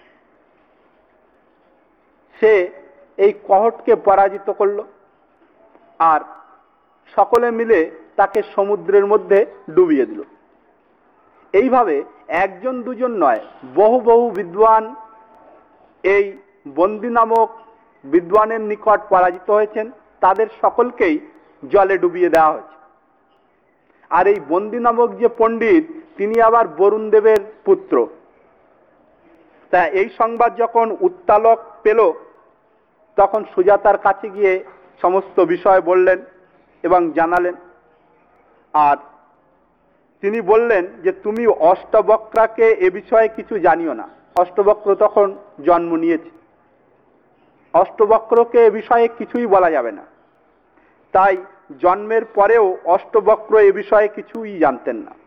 সে এই কহটকে পরাজিত করল, আর সকলে মিলে তাকে সমুদ্রের মধ্যে ডুবিয়ে দিল। এইভাবে একজন দুজন নয়, বহু বহু বিদ্বান এই বন্দী নামক বিদ্বানের নিকট পরাজিত হয়েছেন। তাদের সকলকেই জলে ডুবিয়ে দেওয়া হয়েছে। আর এই বন্দী নামক যে পণ্ডিত, তিনি আবার বরুণ দেবের পুত্র। তা এই সংবাদ যখন উত্তালক পেল, তখন সুজাতার কাছে গিয়ে সমস্ত বিষয় বললেন এবং জানালেন। আর তিনি বললেন যে তুমি অষ্টবক্রাকে এ বিষয়ে কিছু জানিও না। অষ্টবক্র তখন জন্ম নিয়েছে, অষ্টবক্রকে এ বিষয়ে কিছুই বলা যাবে না। তাই জন্মের পরেও অষ্টবক্র এ বিষয়ে কিছুই জানতেন না।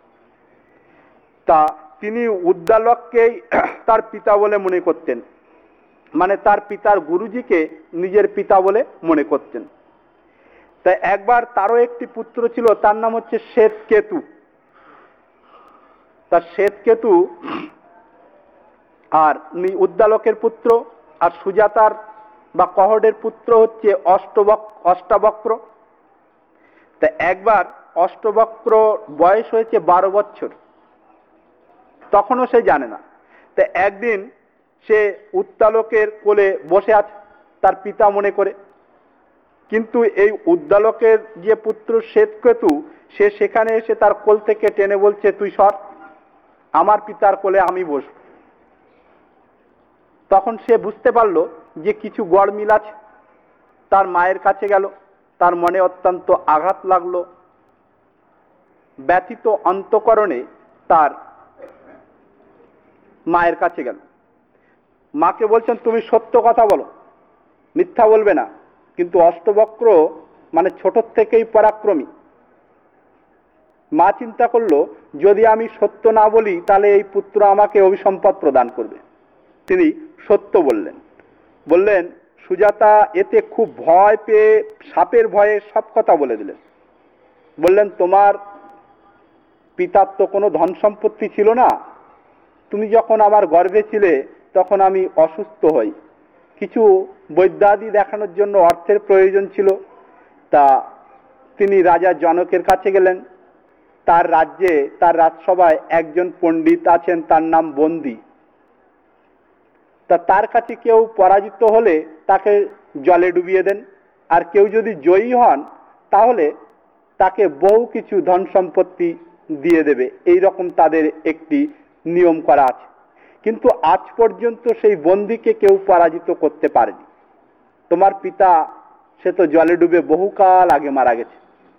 তা তিনি উদ্দালককেই তার পিতা বলে মনে করতেন, মানে তার পিতার গুরুজিকে নিজের পিতা বলে মনে করতেন। তাই একবার তারও একটি পুত্র ছিল, তার নাম হচ্ছে শ্বেতকেতু। তার শ্বেতকেতু আর উদ্দালকের পুত্র, আর সুজাতার বা কহটের পুত্র হচ্ছে অষ্টাবক্র। তা একবার অষ্টবক্র বয়স হয়েছে 12 বছর, তখনও সে জানে না। তা একদিন সে উদ্দালকের কোলে বসে আছে তার পিতা মনে করে, কিন্তু এই উদ্দালকের যে পুত্র শ্বেতকেতু, সে সেখানে এসে তার কোল থেকে টেনে বলছে, তুই সর, আমার পিতার কোলে আমি বসব। তখন সে বুঝতে পারল যে কিছু গড়মিল আছে। তার মায়ের কাছে গেল, তার মনে অত্যন্ত আঘাত লাগলো। ব্যথিত অন্তঃকরণে তার মায়ের কাছে গেল, মাকে বলছেন তুমি সত্য কথা বলো, মিথ্যা বলবে না। কিন্তু অষ্টবক্র মানে ছোট থেকেই পরাক্রমী। মা চিন্তা করলো, যদি আমি সত্য না বলি তাহলে এই পুত্র আমাকে অভিসম্পদ প্রদান করবে। তিনি সত্য বললেন। বললেন সুজাতা এতে খুব ভয় পেয়ে সাপের ভয়ে সব কথা বলে দিলেন। বললেন তোমার পিতার তো কোনো ধন সম্পত্তি ছিল না, তুমি যখন আমার গর্ভে ছিলে তখন আমি অসুস্থ হই, কিছু বৈদ্যাদি দেখানোর জন্য অর্থের প্রয়োজন ছিল। তা তিনি রাজা জনকের কাছে গেলেন। তার রাজ্যে, তার রাজসভায় একজন পণ্ডিত আছেন, তার নাম বন্দী। তা তার কাছে কেউ পরাজিত হলে তাকে জলে ডুবিয়ে দেন, আর কেউ যদি জয়ী হন তাহলে তাকে বহু কিছু ধন সম্পত্তি দিয়ে দেবে। এই রকম তাদের একটি নিয়ম করা আছে। কিন্তু আজ পর্যন্ত সেই বন্দীকে কেউ পরাজিত করতে পারেনি। তোমার পিতা সে তো জলে ডুবে বহুকাল আগে মারা গেছে।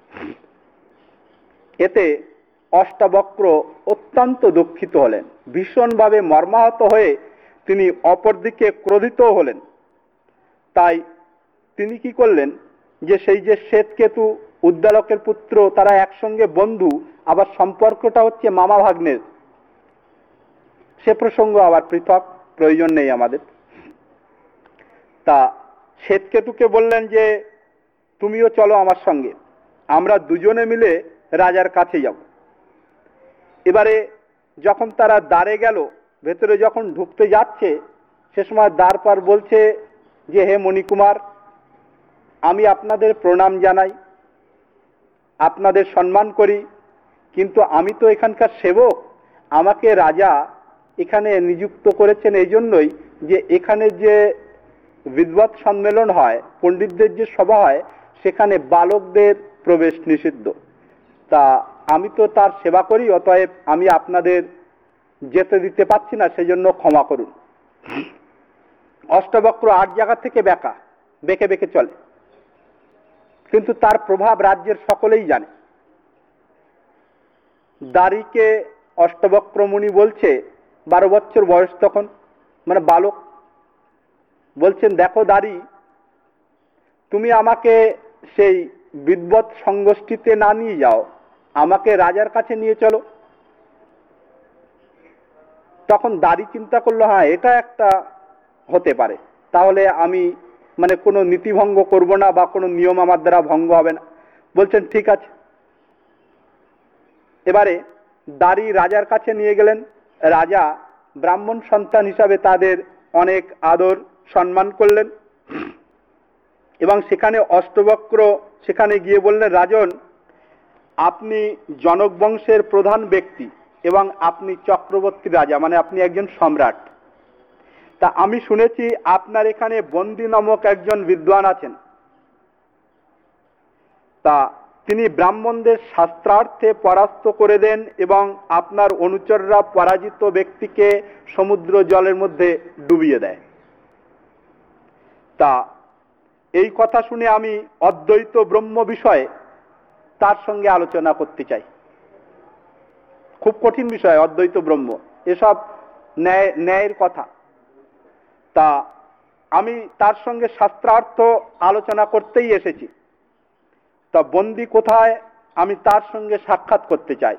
এতে অষ্টাবক্র অত্যন্ত দুঃখিত হলেন, ভীষণভাবে মর্মাহত হয়ে তিনি অপরদিকে ক্রোধিত হলেন। তাই তিনি কি করলেন, যে সেই যে শ্বেতকেতু উদ্দালকের পুত্র, তারা একসঙ্গে বন্ধু, আবার সম্পর্কটা হচ্ছে মামা ভাগ্নের। সে প্রসঙ্গ আবার পৃথক, প্রয়োজন নেই আমাদের। তা শ্বেতকেতুকে বললেন যে তুমিও চলো আমার সঙ্গে, আমরা দুজনে মিলে রাজার কাছে যাব। এবারে যখন তারা দ্বারে গেল, ভেতরে যখন ঢুকতে যাচ্ছে, সে সময় দ্বারপাল বলছে যে হে মণিকুমার, আমি আপনাদের প্রণাম জানাই, আপনাদের সম্মান করি, কিন্তু আমি তো এখানকার সেবক। আমাকে রাজা এখানে নিযুক্ত করেছেন এই জন্যই যে এখানে যে বিদ্বৎ সম্মেলন হয়, পণ্ডিতদের যে সভা হয়, সেখানে বালকদের প্রবেশ নিষিদ্ধ। তা আমি তো তার সেবা করি, অতএব আমি আপনাদের যেতে দিতে পারছি না, সেজন্য ক্ষমা করুন। অষ্টবক্র 8 জায়গা থেকে বেঁকে বেঁকে চলে, কিন্তু তার প্রভাব রাজ্যের সকলেই জানে। দাড়িকে অষ্টবক্র মুনি বলছে, 12 বছর বয়স তখন, মানে বালক, বলছেন দেখো দাড়ি, তুমি আমাকে সেই বিদ্বৎ সংগোষ্ঠীতে না নিয়ে যাও, আমাকে রাজার কাছে নিয়ে চলো। তখন দাড়ি চিন্তা করলো, হ্যাঁ এটা একটা হতে পারে, তাহলে আমি মানে কোনো নীতিভঙ্গ করব না বা কোনো নিয়ম আমার দ্বারা ভঙ্গ হবে না। বলছেন ঠিক আছে। এবারে দাড়ি রাজার কাছে নিয়ে গেলেন। রাজা ব্রাহ্মণ সন্তান হিসাবে তাদের অনেক আদর সম্মান করলেন এবং সেখানে অষ্টবক্র সেখানে গিয়ে বললেন, রাজন, আপনি জনক বংশের প্রধান ব্যক্তি এবং আপনি চক্রবর্তী রাজা, মানে আপনি একজন সম্রাট। তা আমি শুনেছি আপনার এখানে বন্দী নামক একজন বিদ্বান আছেন। তা তিনি ব্রাহ্মণদের শাস্ত্রার্থে পরাস্ত করে দেন এবং আপনার অনুচররা পরাজিত ব্যক্তিকে সমুদ্র জলের মধ্যে ডুবিয়ে দেয়। তা এই কথা শুনে আমি অদ্বৈত ব্রহ্ম বিষয়ে তার সঙ্গে আলোচনা করতে চাই। খুব কঠিন বিষয় অদ্বৈত ব্রহ্ম, এসব ন্যায়ের কথা। তা আমি তার সঙ্গে শাস্ত্রার্থ আলোচনা করতেই এসেছি। তা বন্দী কোথায়, আমি তার সঙ্গে সাক্ষাৎ করতে চাই।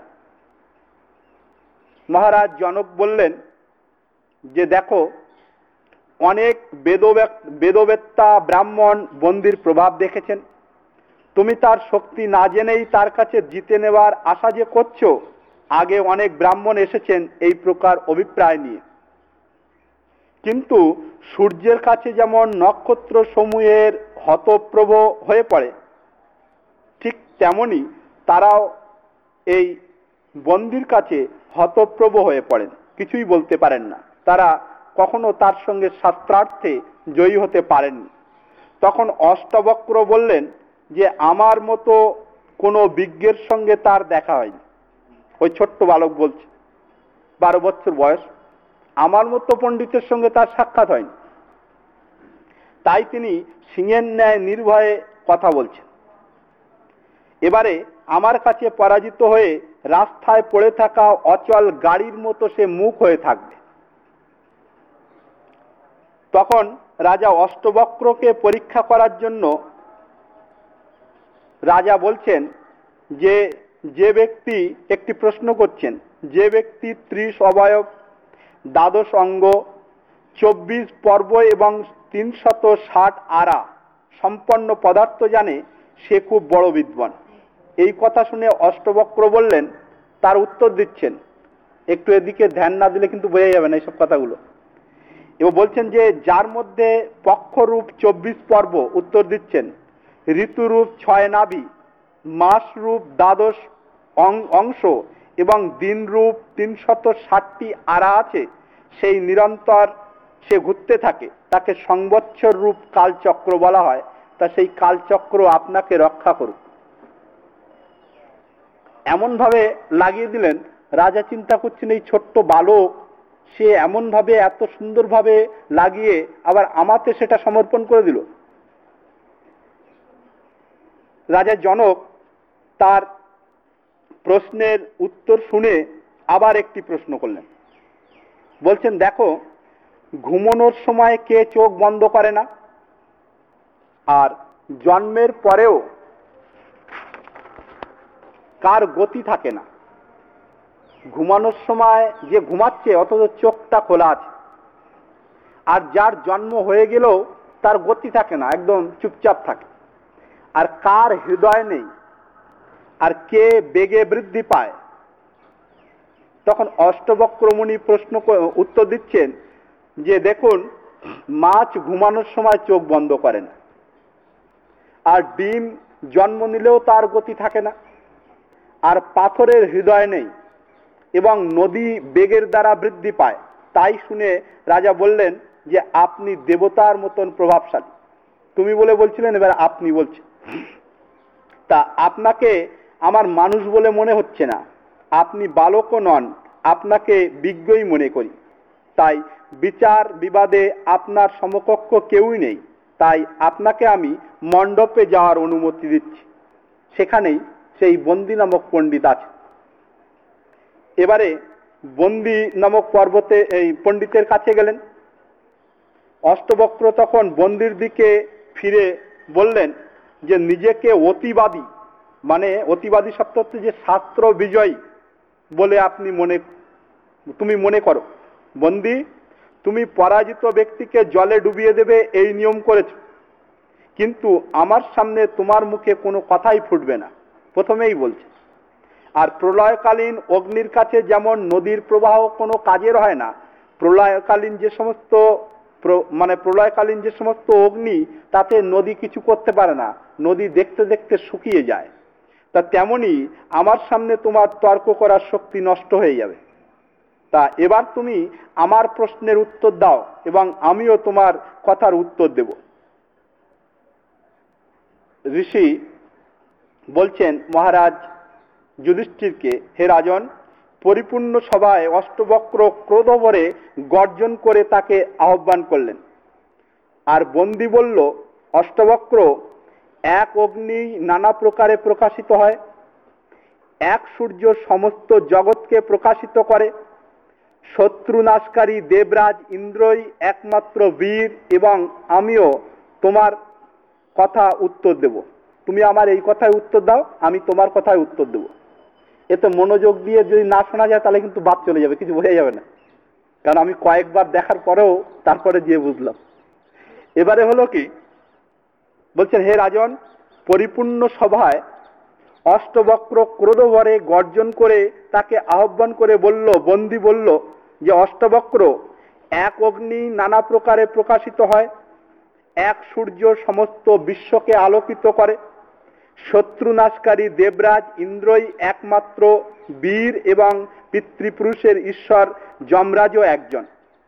মহারাজ জনক বললেন যে দেখো, অনেক বেদবেত্তা ব্রাহ্মণ বন্দির প্রভাব দেখেছেন। তুমি তার শক্তি না জেনেই তার কাছে জিতে নেওয়ার আশা যে করছো, আগে অনেক ব্রাহ্মণ এসেছেন এই প্রকার অভিপ্রায় নিয়ে। কিন্তু সূর্যের কাছে যেমন নক্ষত্র সমূহের হতপ্রভ হয়ে পড়ে, ঠিক তেমনি তারাও এই বন্দির কাছে হতপ্রভ হয়ে পড়েন, কিছুই বলতে পারেন না। তারা কখনো তার সঙ্গে শাস্ত্রার্থে জয়ী হতে পারেননি। তখন অষ্টবক্র বললেন যে আমার মতো কোনো বিজ্ঞের সঙ্গে তার দেখা হয়নি। ওই ছোট্ট বালক বলছে, 12 বছর বয়স, আমার মতো পণ্ডিতের সঙ্গে তার সাক্ষাৎ হয়নি। তাই তিনি সিংহের ন্যায় নির্ভয়ে কথা বলছেন। এবারে আমার কাছে পরাজিত হয়ে রাস্তায় পড়ে থাকা অচল গাড়ির মতো সে মুখ হয়ে থাকবে। তখন রাজা অষ্টবক্রকে পরীক্ষা করার জন্য রাজা বলছেন যে ব্যক্তি, একটি প্রশ্ন করছেন, যে ব্যক্তি 30 অবয়ব, 12 অঙ্গ, 24 পর্ব এবং 360 আরা সম্পন্ন পদার্থ জানে, সে খুব বড় বিদ্বান। এই কথা শুনে অষ্টবক্র বললেন, তার উত্তর দিচ্ছেন, একটু এদিকে ধ্যান না দিলে কিন্তু বোঝা যাবে না এইসব কথাগুলো। এবং বলছেন যে যার মধ্যে পক্ষরূপ 24 পর্ব, উত্তর দিচ্ছেন, ঋতুরূপ 6 নাভি, মাসরূপ 12 অংশ এবং দিনরূপ 360টি আরা আছে, সেই নিরন্তর সে ঘুরতে থাকে, তাকে সংবৎসর রূপ কালচক্র বলা হয়। তা সেই কালচক্র আপনাকে রক্ষা করুক। এমন ভাবে লাগিয়ে দিলেন, রাজা চিন্তা করছেন এই ছোট্ট বালক, সে এমন ভাবে এত সুন্দরভাবে লাগিয়ে আবার আমাতে সেটা সমর্পণ করে দিল। রাজা জনক তার প্রশ্নের উত্তর শুনে আবার একটি প্রশ্ন করলেন। বলছেন, দেখো, ঘুমানোর সময় কে চোখ বন্ধ করে না? আর জন্মের পরেও কার গতি থাকে না? ঘুমানোর সময় যে ঘুমাচ্ছে অথচ চোখটা খোলা আছে, আর যার জন্ম হয়ে গেলেও তার গতি থাকে না, একদম চুপচাপ থাকে। আর কার হৃদয় নেই, আর কে বেগে বৃদ্ধি পায়? তখন অষ্টবক্র মুনি উত্তর দিচ্ছেন যে দেখুন, মাছ ঘুমানোর সময় চোখ বন্ধ করে না, আর ডিম জন্ম নিলেও তার গতি থাকে না, আর পাথরের হৃদয় নেই এবং নদী বেগের দ্বারা বৃদ্ধি পায়। তাই শুনে রাজা বললেন যে আপনি দেবতার মতন প্রভাবশালী। তুমি বলে বলছিলেন, এবার আপনি বলছেন। তা আপনাকে আমার মানুষ বলে মনে হচ্ছে না, আপনি বালকও নন, আপনাকে বিজ্ঞই মনে করি। তাই বিচার বিবাদে আপনার সমকক্ষ কেউই নেই। তাই আপনাকে আমি মণ্ডপে যাওয়ার অনুমতি দিচ্ছি। সেখানেই সেই বন্দী নামক পণ্ডিত আছে। এবারে বন্দী নামক পর্বতে এই পণ্ডিতের কাছে গেলেন। অষ্টবক্র তখন বন্দির দিকে ফিরে বললেন যে নিজেকে অতিবাদী, মানে অতিবাদী শব্দ হচ্ছে যে শাস্ত্র বিজয়ী বলে তুমি মনে করো। বন্দী, তুমি পরাজিত ব্যক্তিকে জলে ডুবিয়ে দেবে এই নিয়ম করেছ, কিন্তু আমার সামনে তোমার মুখে কোনো কথাই ফুটবে না। প্রথমেই বলছে। আর প্রলয়কালীন অগ্নির কাছে যেমন নদীর প্রবাহ কোনো কাজের হয় না, প্রলয়কালীন যে সমস্ত অগ্নি, তাতে নদী কিছু করতে পারে না, নদী দেখতে দেখতে শুকিয়ে যায়। তা তেমনি আমার সামনে তোমার তর্ক করার শক্তি নষ্ট হয়ে যাবে। তা এবার তুমি আমার প্রশ্নের উত্তর দাও এবং আমিও তোমার কথার উত্তর দেব। ঋষি বলছেন মহারাজ যুধিষ্ঠিরকে, হে রাজন, পরিপূর্ণ সভায় অষ্টবক্র ক্রোধ ভরে গর্জন করে তাকে আহ্বান করলেন। আর বন্দী বলল, অষ্টবক্র, এক অগ্নি নানা প্রকারে প্রকাশিত হয়, এক সূর্য সমস্ত জগৎকে প্রকাশিত করে, শত্রু নাশকারী দেবরাজ ইন্দ্রই একমাত্র বীর, এবং আমিও তোমার কথা উত্তর দেব। তুমি আমার এই কথায় উত্তর দাও, আমি তোমার কথায় উত্তর দেব। এতে মনোযোগ দিয়ে যদি না শোনা যায় তাহলে কিন্তু বাদ চলে যাবে, কিছু বোঝা যাবে না। কারণ আমি কয়েকবার দেখার পরেও তারপরে গিয়ে বুঝলাম। এবারে হলো কি, বলছেন, হে রাজন, পরিপূর্ণ সভায় অষ্টবক্র ক্রোধ ভরে গর্জন করে তাকে আহ্বান করে বলল, বন্দী বলল যে, অষ্টবক্র, এক অগ্নি নানা প্রকারে প্রকাশিত হয়, এক সূর্য সমস্ত বিশ্বকে আলোকিত করে, শত্রু নাশকারী দেবরাজ ইন্দ্রই একমাত্র বীর, এবং পিতৃপুরুষের ঈশ্বর যমরাজও একজন।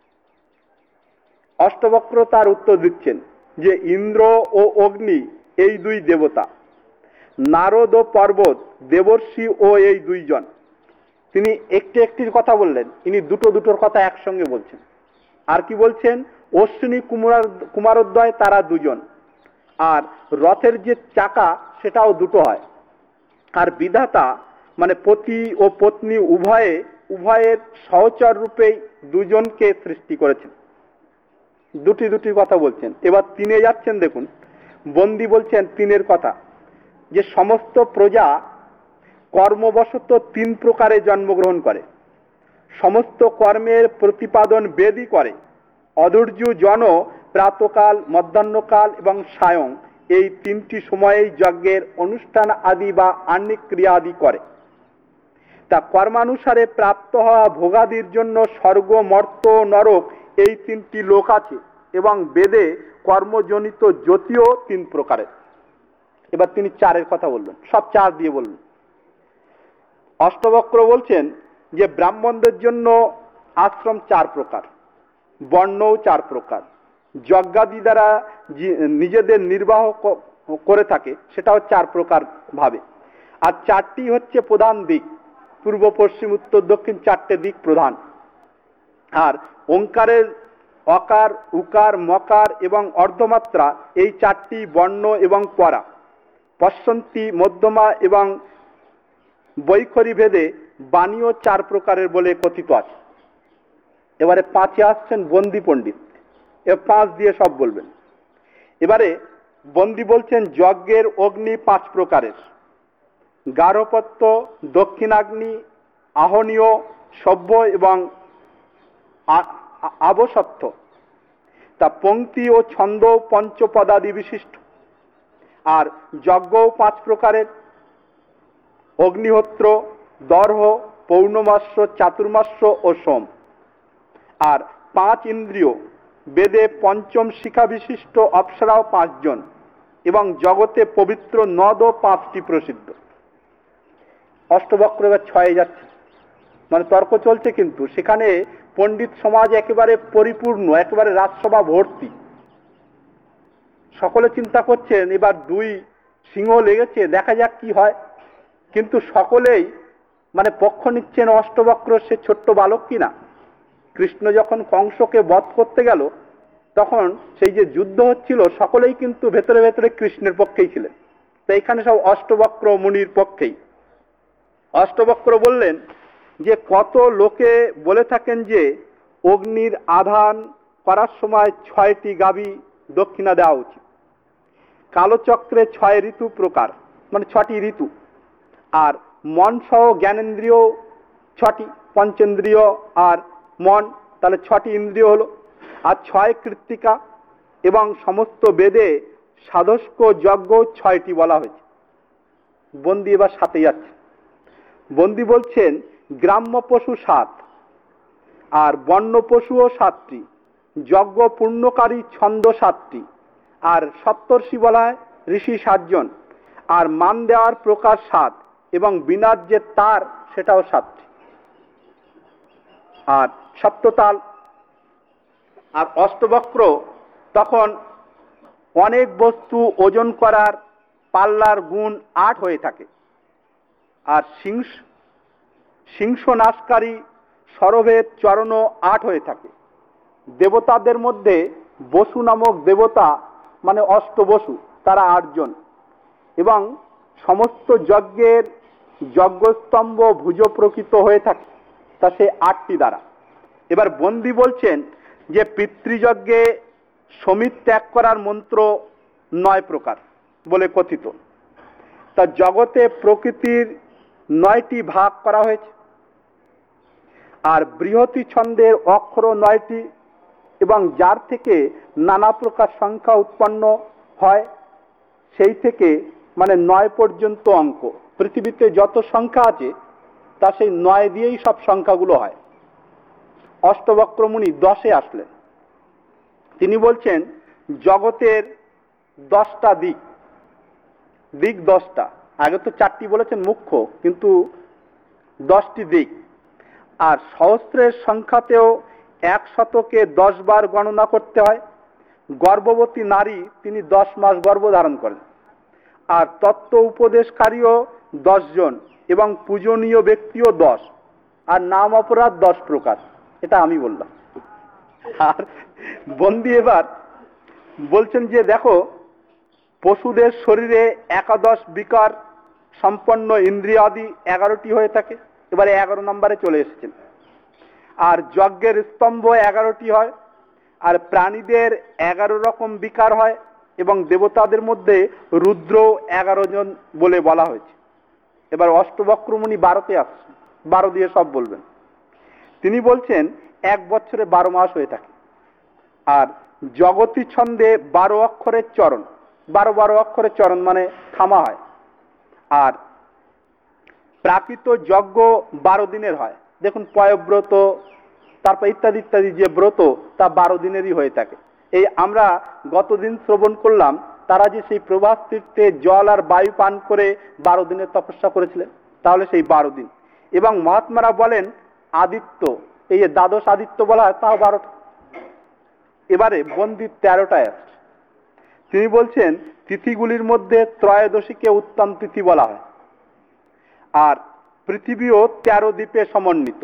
অষ্টবক্র তার উত্তর দিচ্ছেন যে ইন্দ্র ও অগ্নি এই দুই দেবতা, নারদ ও পর্বত দেবর্ষি ও এই দুইজন। তিনি একটি একটির কথা বললেন, ইনি দুটো দুটোর কথা একসঙ্গে বলছেন। আর কি বলছেন, অশ্বিনী কুমারোদ্বয় তারা দুজন, আর রথের যে চাকা সেটাও দুটো হয়। আর বিধাতা মানে পতি ও পত্নী উভয়ের সহচর রূপেই দুজনকে সৃষ্টি করেছেন। দুটি দুটি কথা বলছেন। এবার তিনে যাচ্ছেন, দেখুন বন্দী বলছেন তিনের কথা, যে সমস্ত প্রজা কর্মবশত তিন প্রকারে জন্মগ্রহণ করে, সমস্ত কর্মের প্রতিপাদন বেদই করে, অধৈর্য জন প্রাতকাল, মধ্যাহ্নকাল এবং সায়ং, এই তিনটি সময়েই যজ্ঞের অনুষ্ঠান আদি বা আহ্নিক ক্রিয়া আদি করে। তা কর্মানুসারে প্রাপ্ত হওয়া ভোগাদির জন্য স্বর্গ, মর্ত, নরক এই তিনটি লোক আছে, এবং বেদে কর্মজনিত জ্যোতিও তিন প্রকারের। এবার তিনি চারের কথা বললেন, সব চার দিয়ে বললেন। অষ্টবক্র বলছেন যে ব্রাহ্মণদের জন্য আশ্রম চার প্রকার, বর্ণও চার প্রকার, যজ্ঞাদি দ্বারা নিজেদের নির্বাহ করে থাকে সেটাও চার প্রকার ভাবে। আর চারটি হচ্ছে প্রধান দিক, পূর্ব পশ্চিম উত্তর দক্ষিণ চারটে দিক প্রধান। আর ওঙ্কারের অকার, উকার, মকার এবং অর্ধমাত্রা এই চারটি বর্ণ এবং পরা, পশ্যন্তী, মধ্যমা এবং বৈখরী ভেদে বাণীও চার প্রকারের বলে কথিত আছে। এবারে পাঁচে আসছেন বন্দী পণ্ডিত, এ পাঁচ দিয়ে সব বলবেন। এবারে বন্দী বলছেন যজ্ঞের অগ্নি পাঁচ প্রকারের, গারহপত্য, দক্ষিণাগ্নি, আহনীয়, সভ্য এবং আবসত্য। তা পঙ্ক্তি ও ছন্দ পঞ্চপদাদি বিশিষ্ট। আর যজ্ঞও পাঁচ প্রকারের, অগ্নিহোত্র, দর্হ, পৌর্ণমাস্য, চাতুর্মাস্য ও সোম। আর পাঁচ ইন্দ্রিয়, বেদে পঞ্চম শিখা বিশিষ্ট অপ্সরাও পাঁচজন, এবং জগতে পবিত্র নদও পাঁচটি প্রসিদ্ধ। অষ্টবক্র এবার ছয়ে যাচ্ছে, মানে তর্ক চলছে, কিন্তু সেখানে পণ্ডিত সমাজ একেবারে পরিপূর্ণ, একেবারে রাজসভা ভর্তি। সকলে চিন্তা করছেন এবার দুই সিংহ লেগেছে, দেখা যাক কি হয়। কিন্তু সকলেই মানে পক্ষ নিচ্ছেন অষ্টবক্র সে ছোট্ট বালক কিনা। কৃষ্ণ যখন কংসকে বধ করতে গেল, তখন সেই যে যুদ্ধ হচ্ছিল, সকলেই কিন্তু ভেতরে ভেতরে কৃষ্ণের পক্ষেই ছিলেন। তো এখানে সব অষ্টবক্র মুনির পক্ষেই। অষ্টবক্র বললেন যে কত লোকে বলে থাকেন যে অগ্নির আধান করার সময় 6টি গাভী দক্ষিণা দেওয়া উচিত। কালচক্রে 6 ঋতু প্রকার, মানে 6টি ঋতু। আর মন সহ জ্ঞানেন্দ্রিয় 6টি, পঞ্চেন্দ্রিয় আর মন, তাহলে 6টি ইন্দ্রিয় হলো, আর 6 কৃত্তিকা, এবং সমস্ত বেদে সাধস্ক যজ্ঞ 6টি বলা হয়েছে। বন্দি এবার সাথে যাচ্ছে। বন্দি বলছেন গ্রাম্য পশু 7, আর বন্য পশুও 7টি, যজ্ঞ পূর্ণকারী ছন্দ 7টি, আর সপ্তর্ষি বলা হয় ঋষি 7 জন, আর মান দেওয়ার প্রকার 7, এবং বিনার যে তার সেটাও 7টি, আর সপ্ততাল আর অষ্টবক্র। তখন অনেক বস্তু ওজন করার পাল্লার গুণ 8 হয়ে থাকে, আর সিংহ নাশকারী সরভেদ চরণও 8 হয়ে থাকে। দেবতাদের মধ্যে বসু নামক দেবতা মানে অষ্টবসু, তারা 8 জন, এবং সমস্ত যজ্ঞের যজ্ঞস্তম্ভ ভুজ প্রকৃত হয়ে থাকে, তা সে 8টি দ্বারা। এবার বন্দি বলছেন যে পিতৃযজ্ঞে সমিত ত্যাগ করার মন্ত্র 9 প্রকার বলে কথিত। তা জগতে প্রকৃতির 9টি ভাগ করা হয়েছে, আর বৃহতি ছন্দের অক্ষর 9টি, এবং যার থেকে নানা প্রকার সংখ্যা উৎপন্ন হয়, সেই থেকে মানে 9 পর্যন্ত অঙ্ক। পৃথিবীতে যত সংখ্যা আছে তা সেই 9 দিয়েই সব সংখ্যাগুলো হয়। অষ্টবক্র মুনি 10-এ আসলেন। তিনি বলছেন জগতের 10টা দিক, 10টা। আগে তো 4টি বলেছেন মুখ্য, কিন্তু 10টি দিক। আর সহস্রের সংখ্যাতেও 100কে 10 বার গণনা করতে হয়। গর্ভবতী নারী তিনি 10 মাস গর্ভ ধারণ করেন। আর তত্ত্ব উপদেশকারীও 10 জন, এবং পূজনীয় ব্যক্তিও 10, আর নাম অপরাধ 10 প্রকার। এটা আমি বললাম। আর বন্দি এবার বলছেন যে দেখো, পশুদের শরীরে 11 বিকার সম্পন্ন ইন্দ্রিয় আদি 11টি হয়ে থাকে। এবারে 11 নম্বরে চলে এসেছেন। আর যজ্ঞের স্তম্ভ 11টি হয়, আর প্রাণীদের 11 রকম বিকার হয়, এবং দেবতাদের মধ্যে রুদ্র 11 জন বলে বলা হয়েছে। এবার অষ্টবক্র মুনি 12-তে আসছেন, 12 দিয়ে সব বলবেন। তিনি বলছেন 1 বছরে 12 মাস হয়ে থাকে, আর জগতি ছন্দে 12 অক্ষরের চরণ, 12 অক্ষরের চরণ মানে থামা হয়। আর প্রাকৃত যজ্ঞ 12 দিনের হয়। দেখুন পয়ব্রত, তারপর ইত্যাদি ইত্যাদি যে ব্রত, তা 12 দিনেরই হয়ে থাকে। এই আমরা গতদিন শ্রবণ করলাম, তারা যে সেই প্রভাস তীর্থে জল আর বায়ু পান করে 12 দিনের তপস্যা করেছিলেন, তাহলে সেই 12 দিন। এবং মহাত্মারা বলেন আদিত্য, এই যে দ্বাদশ আদিত্য বলা হয়, তাও 12টা। এবারে বন্দি 13টায় আসছে। তিনি বলছেন তিথিগুলির মধ্যে ত্রয়োদশীকে উত্তম তিথি বলা হয়, আর পৃথিবীও 13 দ্বীপে সমন্বিত।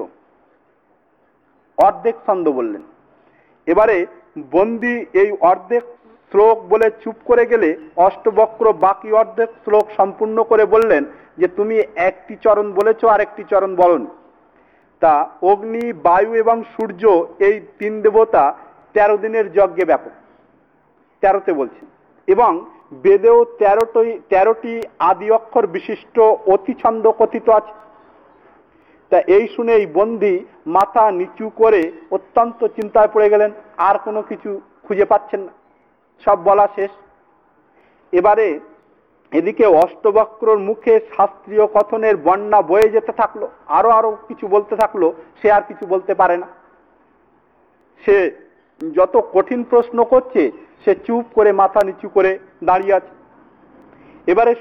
অর্ধেক ছন্দ বললেন। এবারে বন্দি এই অর্ধেক শ্লোক বলে চুপ করে গেলে অষ্টবক্র বাকি অর্ধেক শ্লোক সম্পূর্ণ করে বললেন যে তুমি একটি চরণ বলেছ, আর একটি চরণ বলনি। তা অগ্নি, বায়ু এবং সূর্য এই 3 দেবতা 13 দিনের যজ্ঞে ব্যাপক, 13তে বলছেন। এবং বেদেও 13টি আদি অক্ষর বিশিষ্ট অতি ছন্দ কথিত আছে। তা এই শুনে এই বন্দি মাথা নিচু করে অত্যন্ত চিন্তায় পড়ে গেলেন, আর কোনো কিছু খুঁজে পাচ্ছেন না, সব বলা শেষ। এবারে এদিকে অষ্টবক্রর মুখে শাস্ত্রীয় কথনের বন্যা বয়ে যেতে থাকলো, আরো কিছু বলতে থাকলো, সে আর কিছু বলতে পারে না। সে যত কঠিন প্রশ্ন করছে, সে চুপ করে মাথা নিচু করে দাঁড়িয়ে আছে। এবারে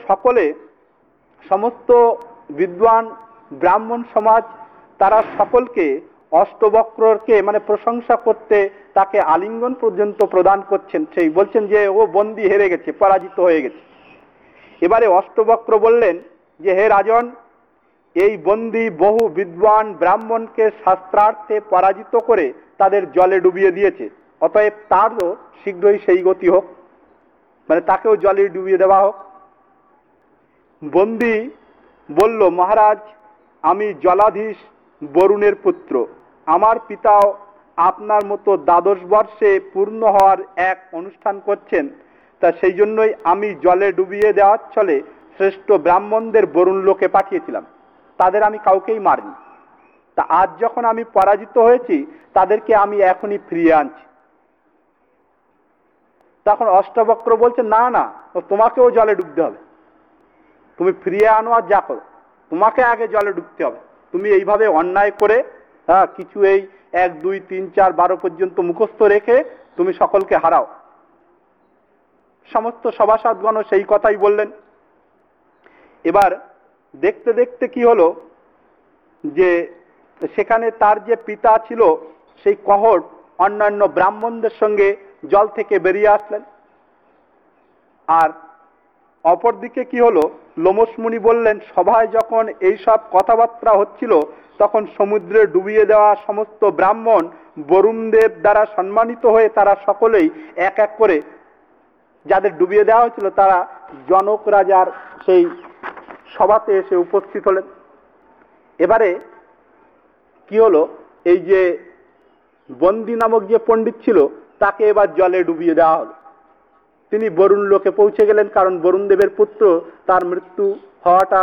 সমস্ত বিদ্বান ব্রাহ্মণ সমাজ, তারা সকলকে অষ্টবক্রকে মানে প্রশংসা করতে তাকে আলিঙ্গন পর্যন্ত প্রদান করছেন। সেই বলছেন যে ও বন্দী হেরে গেছে, পরাজিত হয়ে গেছে। এবারে অষ্টবক্র বললেন যে হে রাজন, এই বন্দী বহু বিদ্বান ব্রাহ্মণকে শাস্ত্রার্থে পরাজিত করে তাদের জলে ডুবিয়ে দিয়েছে, অতএব তারও শীঘ্রই সেই গতি হোক, মানে তাকেও জলে ডুবিয়ে দেওয়া হোক। বন্দী বলল, মহারাজ, আমি জলাধীশ বরুণের পুত্র, আমার পিতাও আপনার মতো 12 বর্ষে পূর্ণ হওয়ার এক অনুষ্ঠান করছেন, তা সেই জন্যই আমি জলে ডুবিয়ে দেওয়ার ছলে শ্রেষ্ঠ ব্রাহ্মণদের বরুণ লোকে পাঠিয়েছিলাম, তাদের আমি কাউকেই মারিনি। তা আজ যখন আমি পরাজিত হয়েছি তাদেরকে আমি এখনই ফিরিয়ে আনছি। তখন অষ্টবক্র বলছে, না না, তোমাকেও জলে ডুবতে হবে, তুমি ফিরিয়ে আনো আর যা করো, তোমাকে আগে জলে ডুবতে হবে। তুমি এইভাবে অন্যায় করে কিছু এই 1 2 3 4 12 পর্যন্ত মুখস্থ রেখে তুমি সকলকে হারাও। সমস্ত সভাসদগণ সেই কথাই বললেন। এবার দেখতে দেখতে কি হলো যে সেখানে তার যে পিতা ছিল সেই কহট অন্যান্য ব্রাহ্মণদের সঙ্গে জল থেকে বেরিয়ে আসলেন। আর অপরদিকে কি হলো, লোমশ মুনি বললেন, সভায় যখন এই সব কথাবার্তা হচ্ছিল তখন সমুদ্রে ডুবিয়ে দেওয়া সমস্ত ব্রাহ্মণ বরুণদেব দ্বারা সম্মানিত হয়ে তারা সকলেই এক এক করে, যাদের ডুবিয়ে দেওয়া হয়েছিল তারা জনক রাজার সেই সভাতে এসে উপস্থিত হলেন। এবারে কি হলো, এই যে বন্দি নামক যে পণ্ডিত ছিল তাকে এবার জলে ডুবিয়ে দেওয়া হলো। তিনি বরুণ লোকে পৌঁছে গেলেন, কারণ বরুণ দেবের পুত্র, তার মৃত্যু হওয়াটা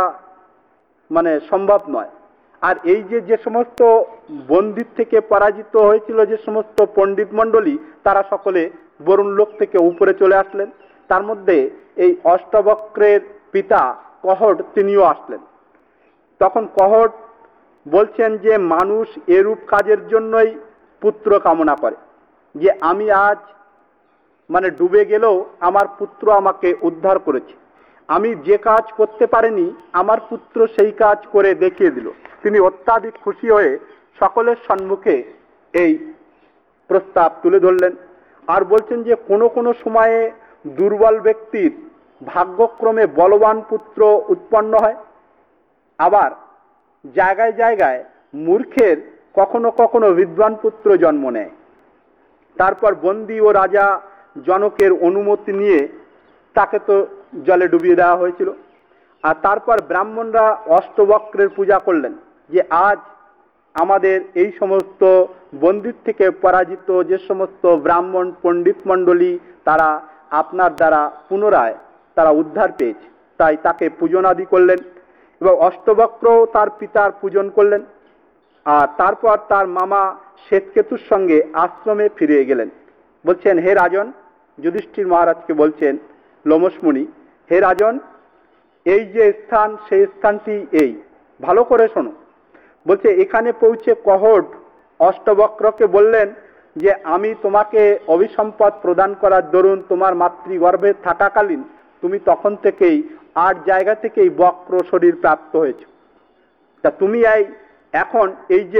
সম্ভব নয়। আর এই যে সমস্ত বন্দির থেকে পরাজিত হয়েছিল যে সমস্ত পণ্ডিত মণ্ডলী, তারা সকলে বরুণ লোক থেকে উপরে চলে আসলেন। তার মধ্যে এই অষ্টবক্রের পিতা কহট তিনিও আসলেন। তখন কহট বলছেন যে মানুষ এরূপ কাজের জন্যই পুত্র কামনা করে, যে আমি আজ ডুবে গেলেও আমার পুত্র আমাকে উদ্ধার করেছে, আমি যে কাজ করতে পারিনি আমার পুত্র সেই কাজ করে দেখিয়ে দিল। তিনি অত্যাধিক খুশি হয়ে সকলের সম্মুখে এই প্রস্তাব তুলে ধরলেন। আর বলছেন যে কোনো কোনো সময়ে দুর্বল ব্যক্তির ভাগ্যক্রমে বলবান পুত্র উৎপন্ন হয়, আবার জায়গায় জায়গায় মূর্খের কখনো কখনো বিদ্বান পুত্র জন্ম নেয়। তারপর বন্দী ও রাজা জনকের অনুমতি নিয়ে তাকে তো জলে ডুবিয়ে দেওয়া হয়েছিল। আর তারপর ব্রাহ্মণরা অষ্টবক্রের পূজা করলেন, যে আজ আমাদের এই সমস্ত বন্দির থেকে পরাজিত যে সমস্ত ব্রাহ্মণ পণ্ডিত মণ্ডলী তারা আপনার দ্বারা পুনরায় তারা উদ্ধার পেয়েছে, তাই তাকে পূজনাদি করলেন। এবং অষ্টবক্র তার পিতার পূজন করলেন। আর তারপর তার মামা শ্বেতকেতুর সঙ্গে আশ্রমে ফিরে গেলেন। বলছেন, হে রাজন, যুধিষ্ঠির মহারাজকে বলছেন লোমশ মুনি, হে রাজন, এই যে স্থান সেই স্থানটি এই, ভালো করে শোনো। বলছে, এখানে পৌঁছে কহট অষ্টবক্রকে বললেন যে আমি তোমাকে অভিসম্পদ প্রদান করার দরুন তোমার মাতৃগর্ভে থাকাকালীন তুমি তখন থেকেই 8 জায়গা থেকেই বক্র শরীর প্রাপ্ত হয়েছ। তা তুমি এখন এই যে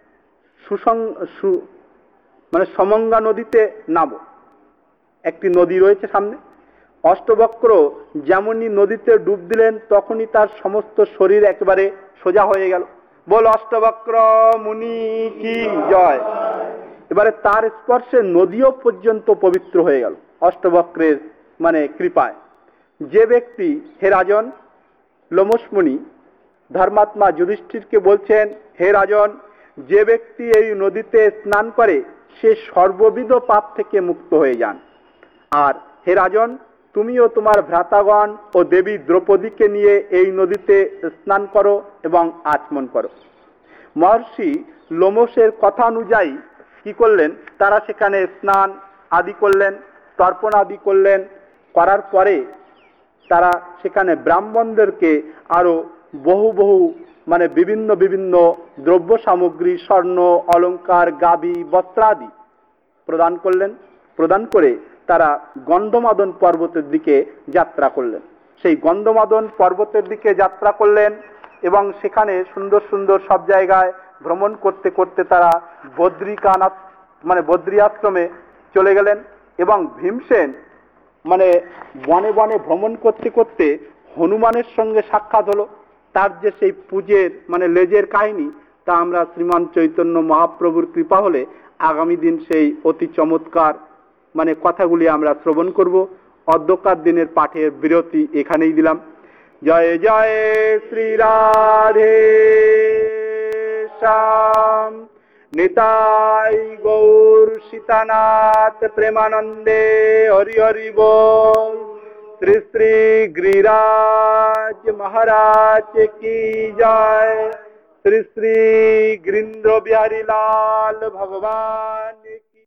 সমঙ্গা নদীতে নামো, একটি নদী রয়েছে সামনে। অষ্টবক্র যেমনই নদীতে ডুব দিলেন তখনই তার সমস্ত শরীর একেবারে সোজা হয়ে গেল। বল অষ্টবক্র মুনি কি জয়। এবারে তার স্পর্শে নদীও পর্যন্ত পবিত্র হয়ে গেল অষ্টবক্রের কৃপায়। যে ব্যক্তি, হে রাজন, লোমশ মুনি ধর্মাত্মা যুধিষ্ঠিরকে বলছেন, হে রাজন, যে ব্যক্তি এই নদীতে স্নান করে সে সর্ববিধ পাপ থেকে মুক্ত হয়ে যান। আর হে রাজন, তুমিও তোমার ভ্রাতাগণ ও দেবী দ্রৌপদীকে নিয়ে এই নদীতে স্নান করো এবং আচমন করো। মহর্ষি লোমশের কথা অনুযায়ী কি করলেন, তারা সেখানে স্নান আদি করলেন, তর্পণ আদি করলেন। করার পরে তারা সেখানে ব্রাহ্মণদেরকে আরো বহু বহু বিভিন্ন বিভিন্ন দ্রব্য সামগ্রী, স্বর্ণ অলঙ্কার, গাভী, বস্ত্রাদি প্রদান করলেন। প্রদান করে তারা গন্ধমাদন পর্বতের দিকে যাত্রা করলেন। সেই গন্ধমাদন পর্বতের দিকে যাত্রা করলেন এবং সেখানে সুন্দর সুন্দর সব জায়গায় ভ্রমণ করতে করতে তারা বদ্রী আশ্রমে চলে গেলেন। এবং ভীমসেন বনে বনে ভ্রমণ করতে করতে হনুমানের সঙ্গে সাক্ষাৎ হলো। তার যে সেই পূজের লেজের কাহিনী, তা আমরা শ্রীমান চৈতন্য মহাপ্রভুর কৃপা হলে আগামী দিন সেই অতি চমৎকার কথাগুলি আমরা শ্রবণ করব। অদ্যকার দিনের পাঠের বিরতি এখানেই দিলাম। জয় জয় শ্রী রাধে শ্যাম, নিতাই গৌর সীতানাথ প্রেমানন্দে, হরি হরি বল। শ্রী শ্রী গিরিরাজ মহারাজ কি জয়। শ্রী শ্রী গিরীন্দ্র বিহারী লাল ভগবান